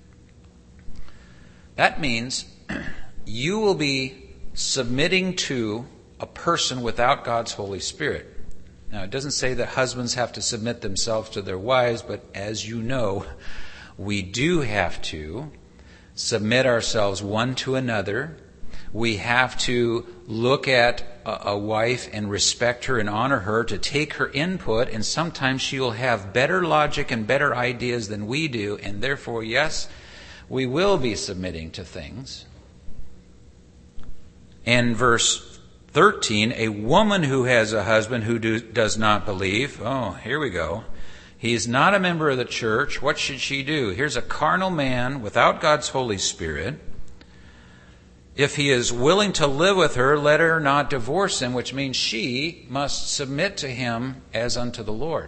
That means you will be submitting to a person without God's Holy Spirit. Now, it doesn't say that husbands have to submit themselves to their wives, but as you know, we do have to submit ourselves one to another. We have to look at a wife and respect her and honor her, to take her input, and sometimes she will have better logic and better ideas than we do, and therefore, yes, we will be submitting to things. And verse 13, a woman who has a husband who does not believe. Oh, here we go. He is not a member of the church. What should she do? Here's a carnal man without God's Holy Spirit. If he is willing to live with her, let her not divorce him, which means she must submit to him as unto the Lord.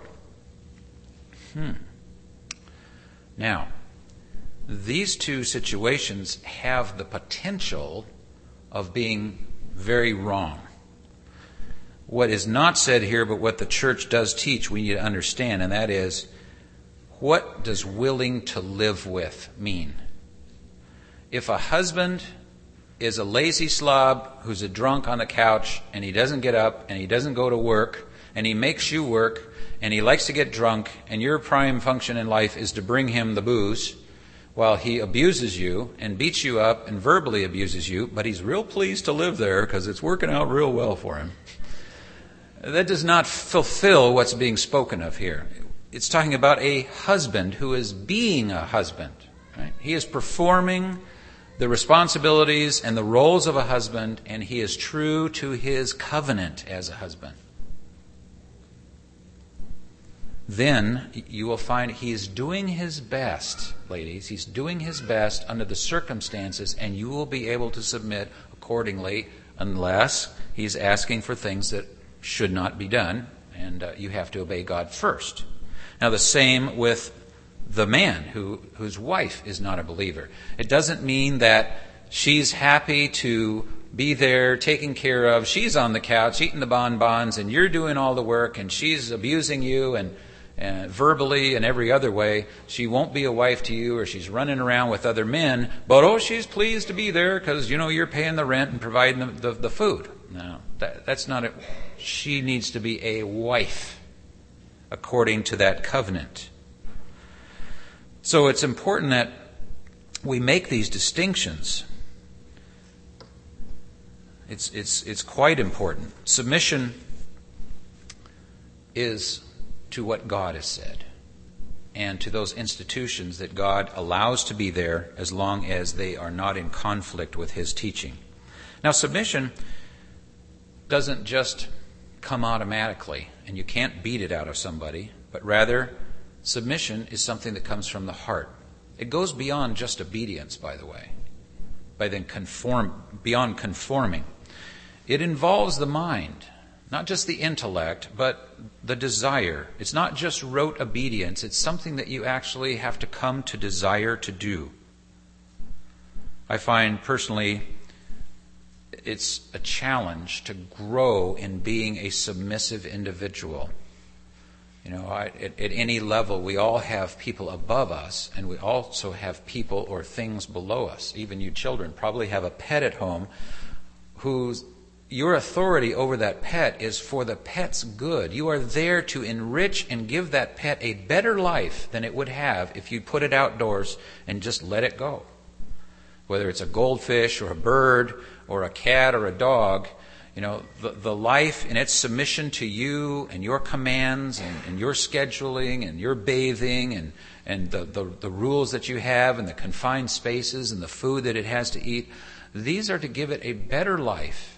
Now, these two situations have the potential of being very wrong. What is not said here, but what the church does teach, we need to understand, and that is, what does willing to live with mean? If a husband is a lazy slob who's a drunk on the couch, and he doesn't get up, and he doesn't go to work, and he makes you work, and he likes to get drunk, and your prime function in life is to bring him the booze, while he abuses you and beats you up and verbally abuses you, but he's real pleased to live there because it's working out real well for him. That does not fulfill what's being spoken of here. It's talking about a husband who is being a husband. Right? He is performing the responsibilities and the roles of a husband, and he is true to his covenant as a husband. Then you will find he is doing his best, ladies. He's doing his best under the circumstances, and you will be able to submit accordingly unless he's asking for things that should not be done, and you have to obey God first. Now, the same with the man whose wife is not a believer. It doesn't mean that she's happy to be there, taken care of. She's on the couch eating the bonbons, and you're doing all the work, and she's abusing you and verbally and every other way. She won't be a wife to you, or she's running around with other men, but she's pleased to be there because you're paying the rent and providing the food. No, that's not it. She needs to be a wife according to that covenant. So it's important that we make these distinctions. It's quite important. Submission is to what God has said and to those institutions that God allows to be there as long as they are not in conflict with His teaching. Now, submission doesn't just come automatically, and you can't beat it out of somebody, but rather submission is something that comes from the heart. It goes beyond just obedience, by the way, beyond conforming. It involves the mind, not just the intellect, but the desire. It's not just rote obedience. It's something that you actually have to come to desire to do. I find personally it's a challenge to grow in being a submissive individual. At any level, we all have people above us, and we also have people or things below us. Even you children probably have a pet at home your authority over that pet is for the pet's good. You are there to enrich and give that pet a better life than it would have if you put it outdoors and just let it go. Whether it's a goldfish or a bird or a cat or a dog, the life in its submission to you and your commands and your scheduling and your bathing and the rules that you have and the confined spaces and the food that it has to eat, these are to give it a better life.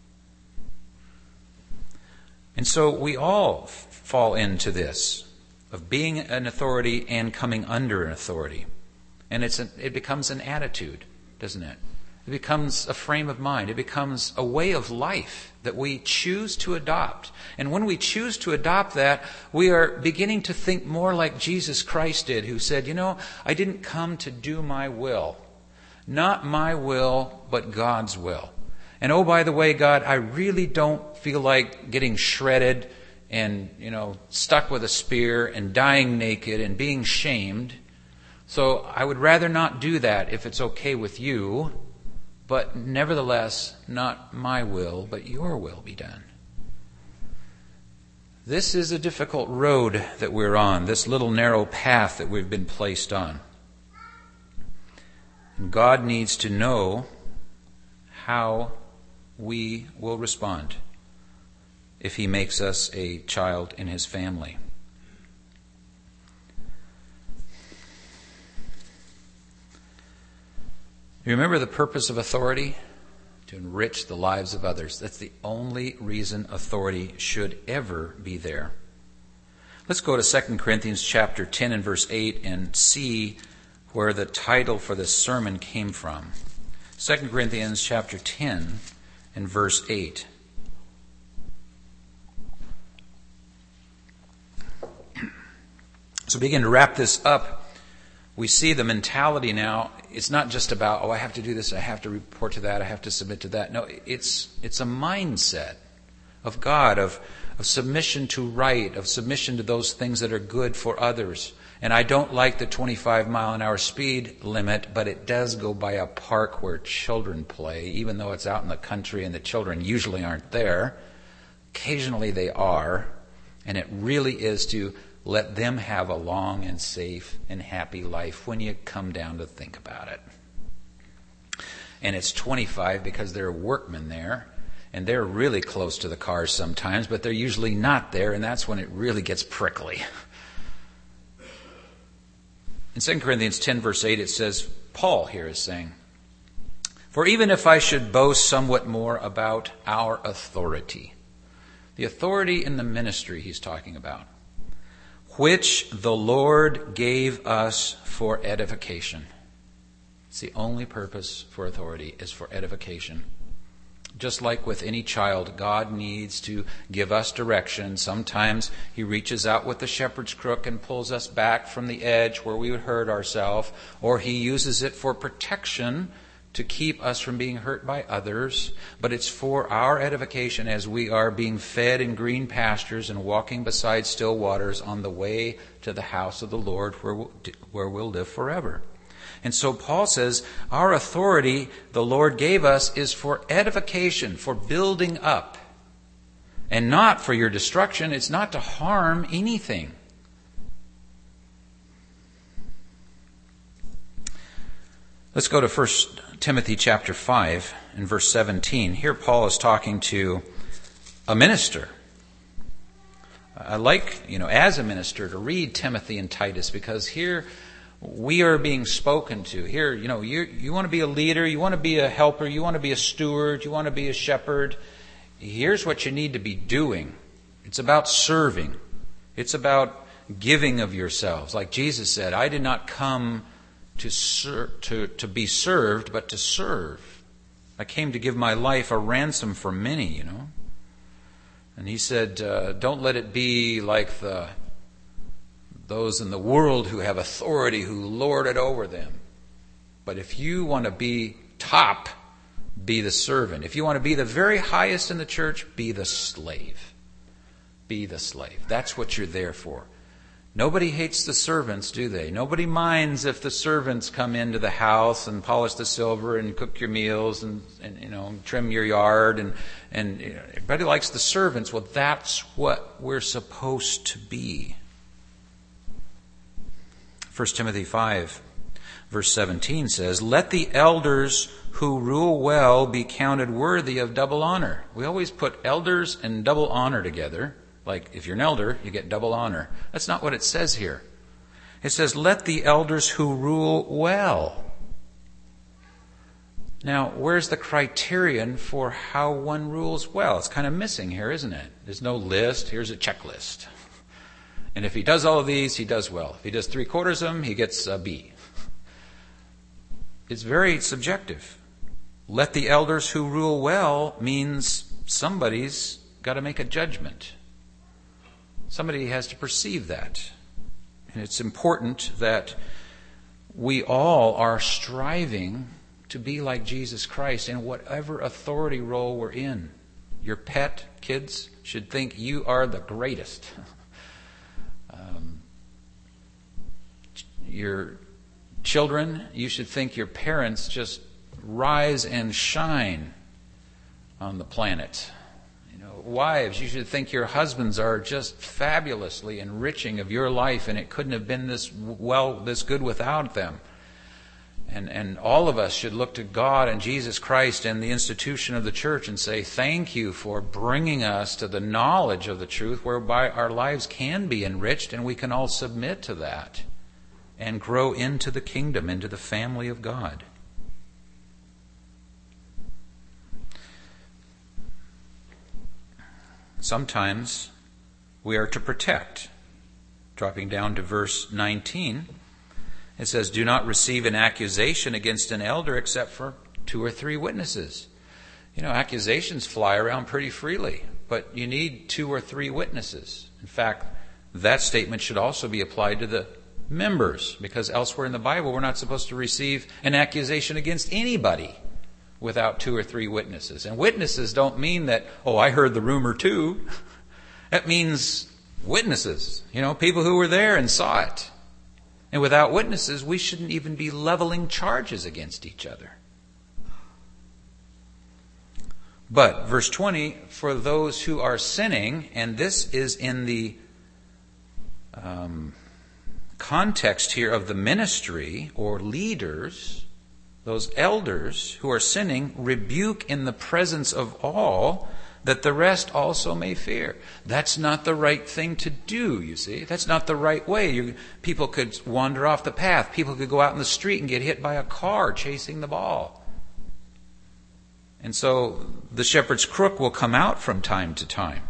And so we all fall into this, of being an authority and coming under an authority. And it becomes an attitude, doesn't it? It becomes a frame of mind. It becomes a way of life that we choose to adopt. And when we choose to adopt that, we are beginning to think more like Jesus Christ did, who said, I didn't come to do my will. Not my will, but God's will. And oh, by the way, God, I really don't feel like getting shredded and, stuck with a spear and dying naked and being shamed. So I would rather not do that if it's okay with you. But nevertheless, not my will, but your will be done. This is a difficult road that we're on, this little narrow path that we've been placed on. And God needs to know how we will respond if He makes us a child in His family. You remember the purpose of authority? To enrich the lives of others. That's the only reason authority should ever be there. Let's go to 2 Corinthians chapter 10 and verse 8 and see where the title for this sermon came from. 2 Corinthians chapter 10 and verse 8. So begin to wrap this up. We see the mentality now. It's not just about, I have to do this, I have to report to that, I have to submit to that. No, it's a mindset of God, of submission to right, of submission to those things that are good for others. And I don't like the 25-mile-an-hour speed limit, but it does go by a park where children play, even though it's out in the country and the children usually aren't there. Occasionally they are, and it really is to let them have a long and safe and happy life when you come down to think about it. And it's 25 because there are workmen there, and they're really close to the cars sometimes, but they're usually not there, and that's when it really gets prickly. In 2 Corinthians 10 verse 8 it says, Paul here is saying, "For even if I should boast somewhat more about our authority," the authority in the ministry he's talking about, "which the Lord gave us for edification." It's the only purpose for authority is for edification. Just like with any child, God needs to give us direction. Sometimes He reaches out with the shepherd's crook and pulls us back from the edge where we would hurt ourselves, or He uses it for protection to keep us from being hurt by others. But it's for our edification as we are being fed in green pastures and walking beside still waters on the way to the house of the Lord where we'll live forever. And so Paul says, our authority the Lord gave us is for edification, for building up, and not for your destruction. It's not to harm anything. Let's go to 1 Timothy chapter 5 and verse 17. Here Paul is talking to a minister. I like, as a minister to read Timothy and Titus, because here we are being spoken to. Here, you want to be a leader, you want to be a helper, you want to be a steward, you want to be a shepherd. Here's what you need to be doing. It's about serving. It's about giving of yourselves. Like Jesus said, I did not come to be served, but to serve. I came to give my life a ransom for many, And He said, don't let it be like those in the world who have authority, who lord it over them. But if you want to be top, be the servant. If you want to be the very highest in the church, be the slave. Be the slave. That's what you're there for. Nobody hates the servants, do they? Nobody minds if the servants come into the house and polish the silver and cook your meals and trim your yard and everybody likes the servants. Well, that's what we're supposed to be. 1 Timothy 5, Verse 17 says, "Let the elders who rule well be counted worthy of double honor." We always put elders and double honor together. Like if you're an elder, you get double honor. That's not what it says here. It says, "Let the elders who rule well." Now, where's the criterion for how one rules well? It's kind of missing here, isn't it? There's no list. Here's a checklist. And if he does all of these, he does well. If he does 3/4 of them, he gets a B. It's very subjective. Let the elders who rule well means somebody's got to make a judgment. Somebody has to perceive that. And it's important that we all are striving to be like Jesus Christ in whatever authority role we're in. Your pet, kids, should think you are the greatest. Your children, you should think your parents just rise and shine on the planet. Wives, you should think your husbands are just fabulously enriching of your life, and it couldn't have been this good without them. And all of us should look to God and Jesus Christ and the institution of the church and say, thank you for bringing us to the knowledge of the truth whereby our lives can be enriched, and we can all submit to that and grow into the kingdom, into the family of God. Sometimes we are to protect. Dropping down to verse 19, it says, "Do not receive an accusation against an elder except for 2 or 3 witnesses." Accusations fly around pretty freely, but you need 2 or 3 witnesses. In fact, that statement should also be applied to the members, because elsewhere in the Bible we're not supposed to receive an accusation against anybody without 2 or 3 witnesses. And witnesses don't mean that, I heard the rumor too. That means witnesses, people who were there and saw it. And without witnesses, we shouldn't even be leveling charges against each other. But, verse 20, "For those who are sinning," and this is in the context here of the ministry or leaders, those elders who are sinning, "rebuke in the presence of all, that the rest also may fear." That's not the right thing to do, you see. That's not the right way. People could wander off the path. People could go out in the street and get hit by a car chasing the ball. And so the shepherd's crook will come out from time to time.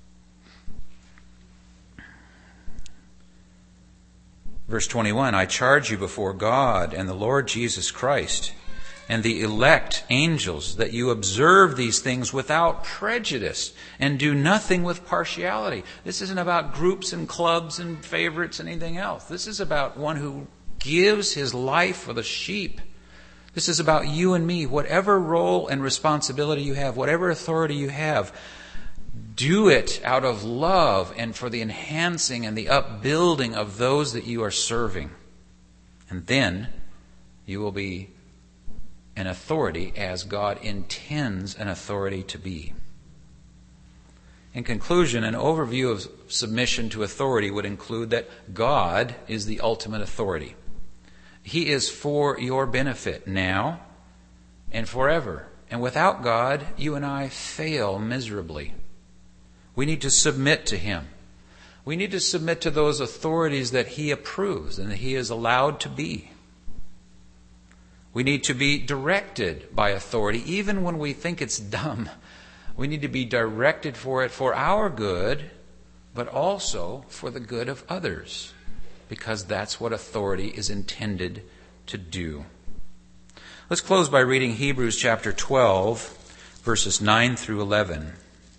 Verse 21, "I charge you before God and the Lord Jesus Christ and the elect angels that you observe these things without prejudice and do nothing with partiality." This isn't about groups and clubs and favorites and anything else. This is about one who gives his life for the sheep. This is about you and me. Whatever role and responsibility you have, whatever authority you have, do it out of love and for the enhancing and the upbuilding of those that you are serving. And then you will be an authority as God intends an authority to be. In conclusion, an overview of submission to authority would include that God is the ultimate authority. He is for your benefit now and forever. And without God, you and I fail miserably. We need to submit to Him. We need to submit to those authorities that He approves and that He is allowed to be. We need to be directed by authority, even when we think it's dumb. We need to be directed for it for our good, but also for the good of others, because that's what authority is intended to do. Let's close by reading Hebrews chapter 12, verses 9 through 11.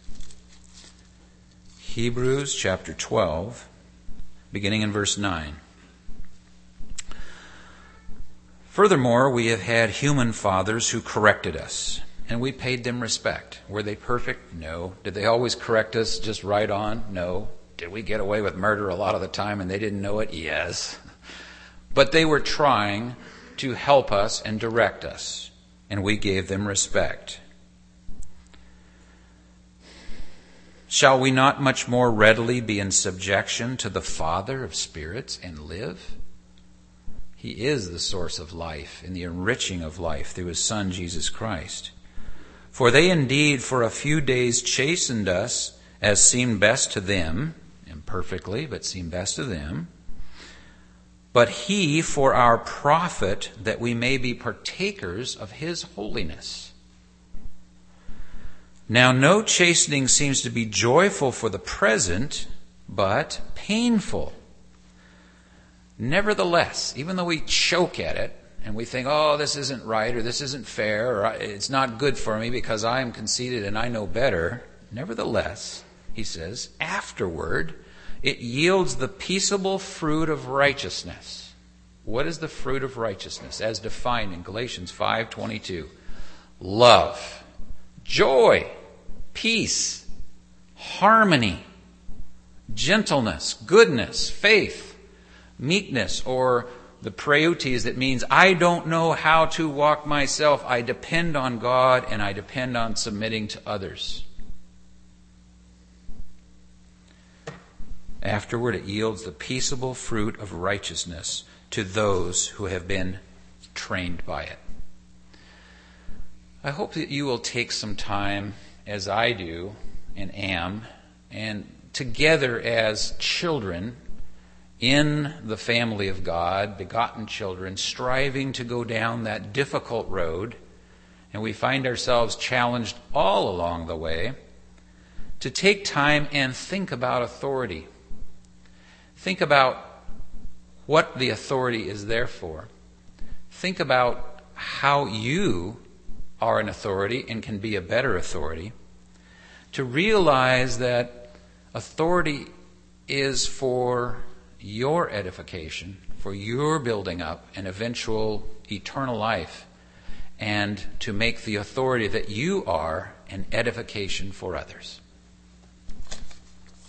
Hebrews chapter 12, beginning in verse 9. "Furthermore, we have had human fathers who corrected us, and we paid them respect. Were they perfect? No. Did they always correct us just right on? No. Did we get away with murder a lot of the time and they didn't know it? Yes. But they were trying to help us and direct us, and we gave them respect. Shall we not much more readily be in subjection to the Father of spirits and live? He is the source of life and the enriching of life through his Son, Jesus Christ. For they indeed for a few days chastened us as seemed best to them, imperfectly, but seemed best to them. But he for our profit, that we may be partakers of his holiness. Now no chastening seems to be joyful for the present, but painful. Nevertheless, even though we choke at it, and we think, oh, this isn't right, or this isn't fair, or it's not good for me because I am conceited and I know better. Nevertheless, he says, afterward, it yields the peaceable fruit of righteousness. What is the fruit of righteousness? As defined in Galatians 5:22. Love, joy, peace, harmony, gentleness, goodness, faith, meekness, or the praeutes, that means I don't know how to walk myself. I depend on God and I depend on submitting to others. Afterward, it yields the peaceable fruit of righteousness to those who have been trained by it. I hope that you will take some time, as I do and am, and together as children in the family of God, begotten children, striving to go down that difficult road, and we find ourselves challenged all along the way, to take time and think about authority. Think about what the authority is there for. Think about how you are an authority and can be a better authority. To realize that authority is for your edification, for your building up and eventual eternal life, and to make the authority that you are an edification for others.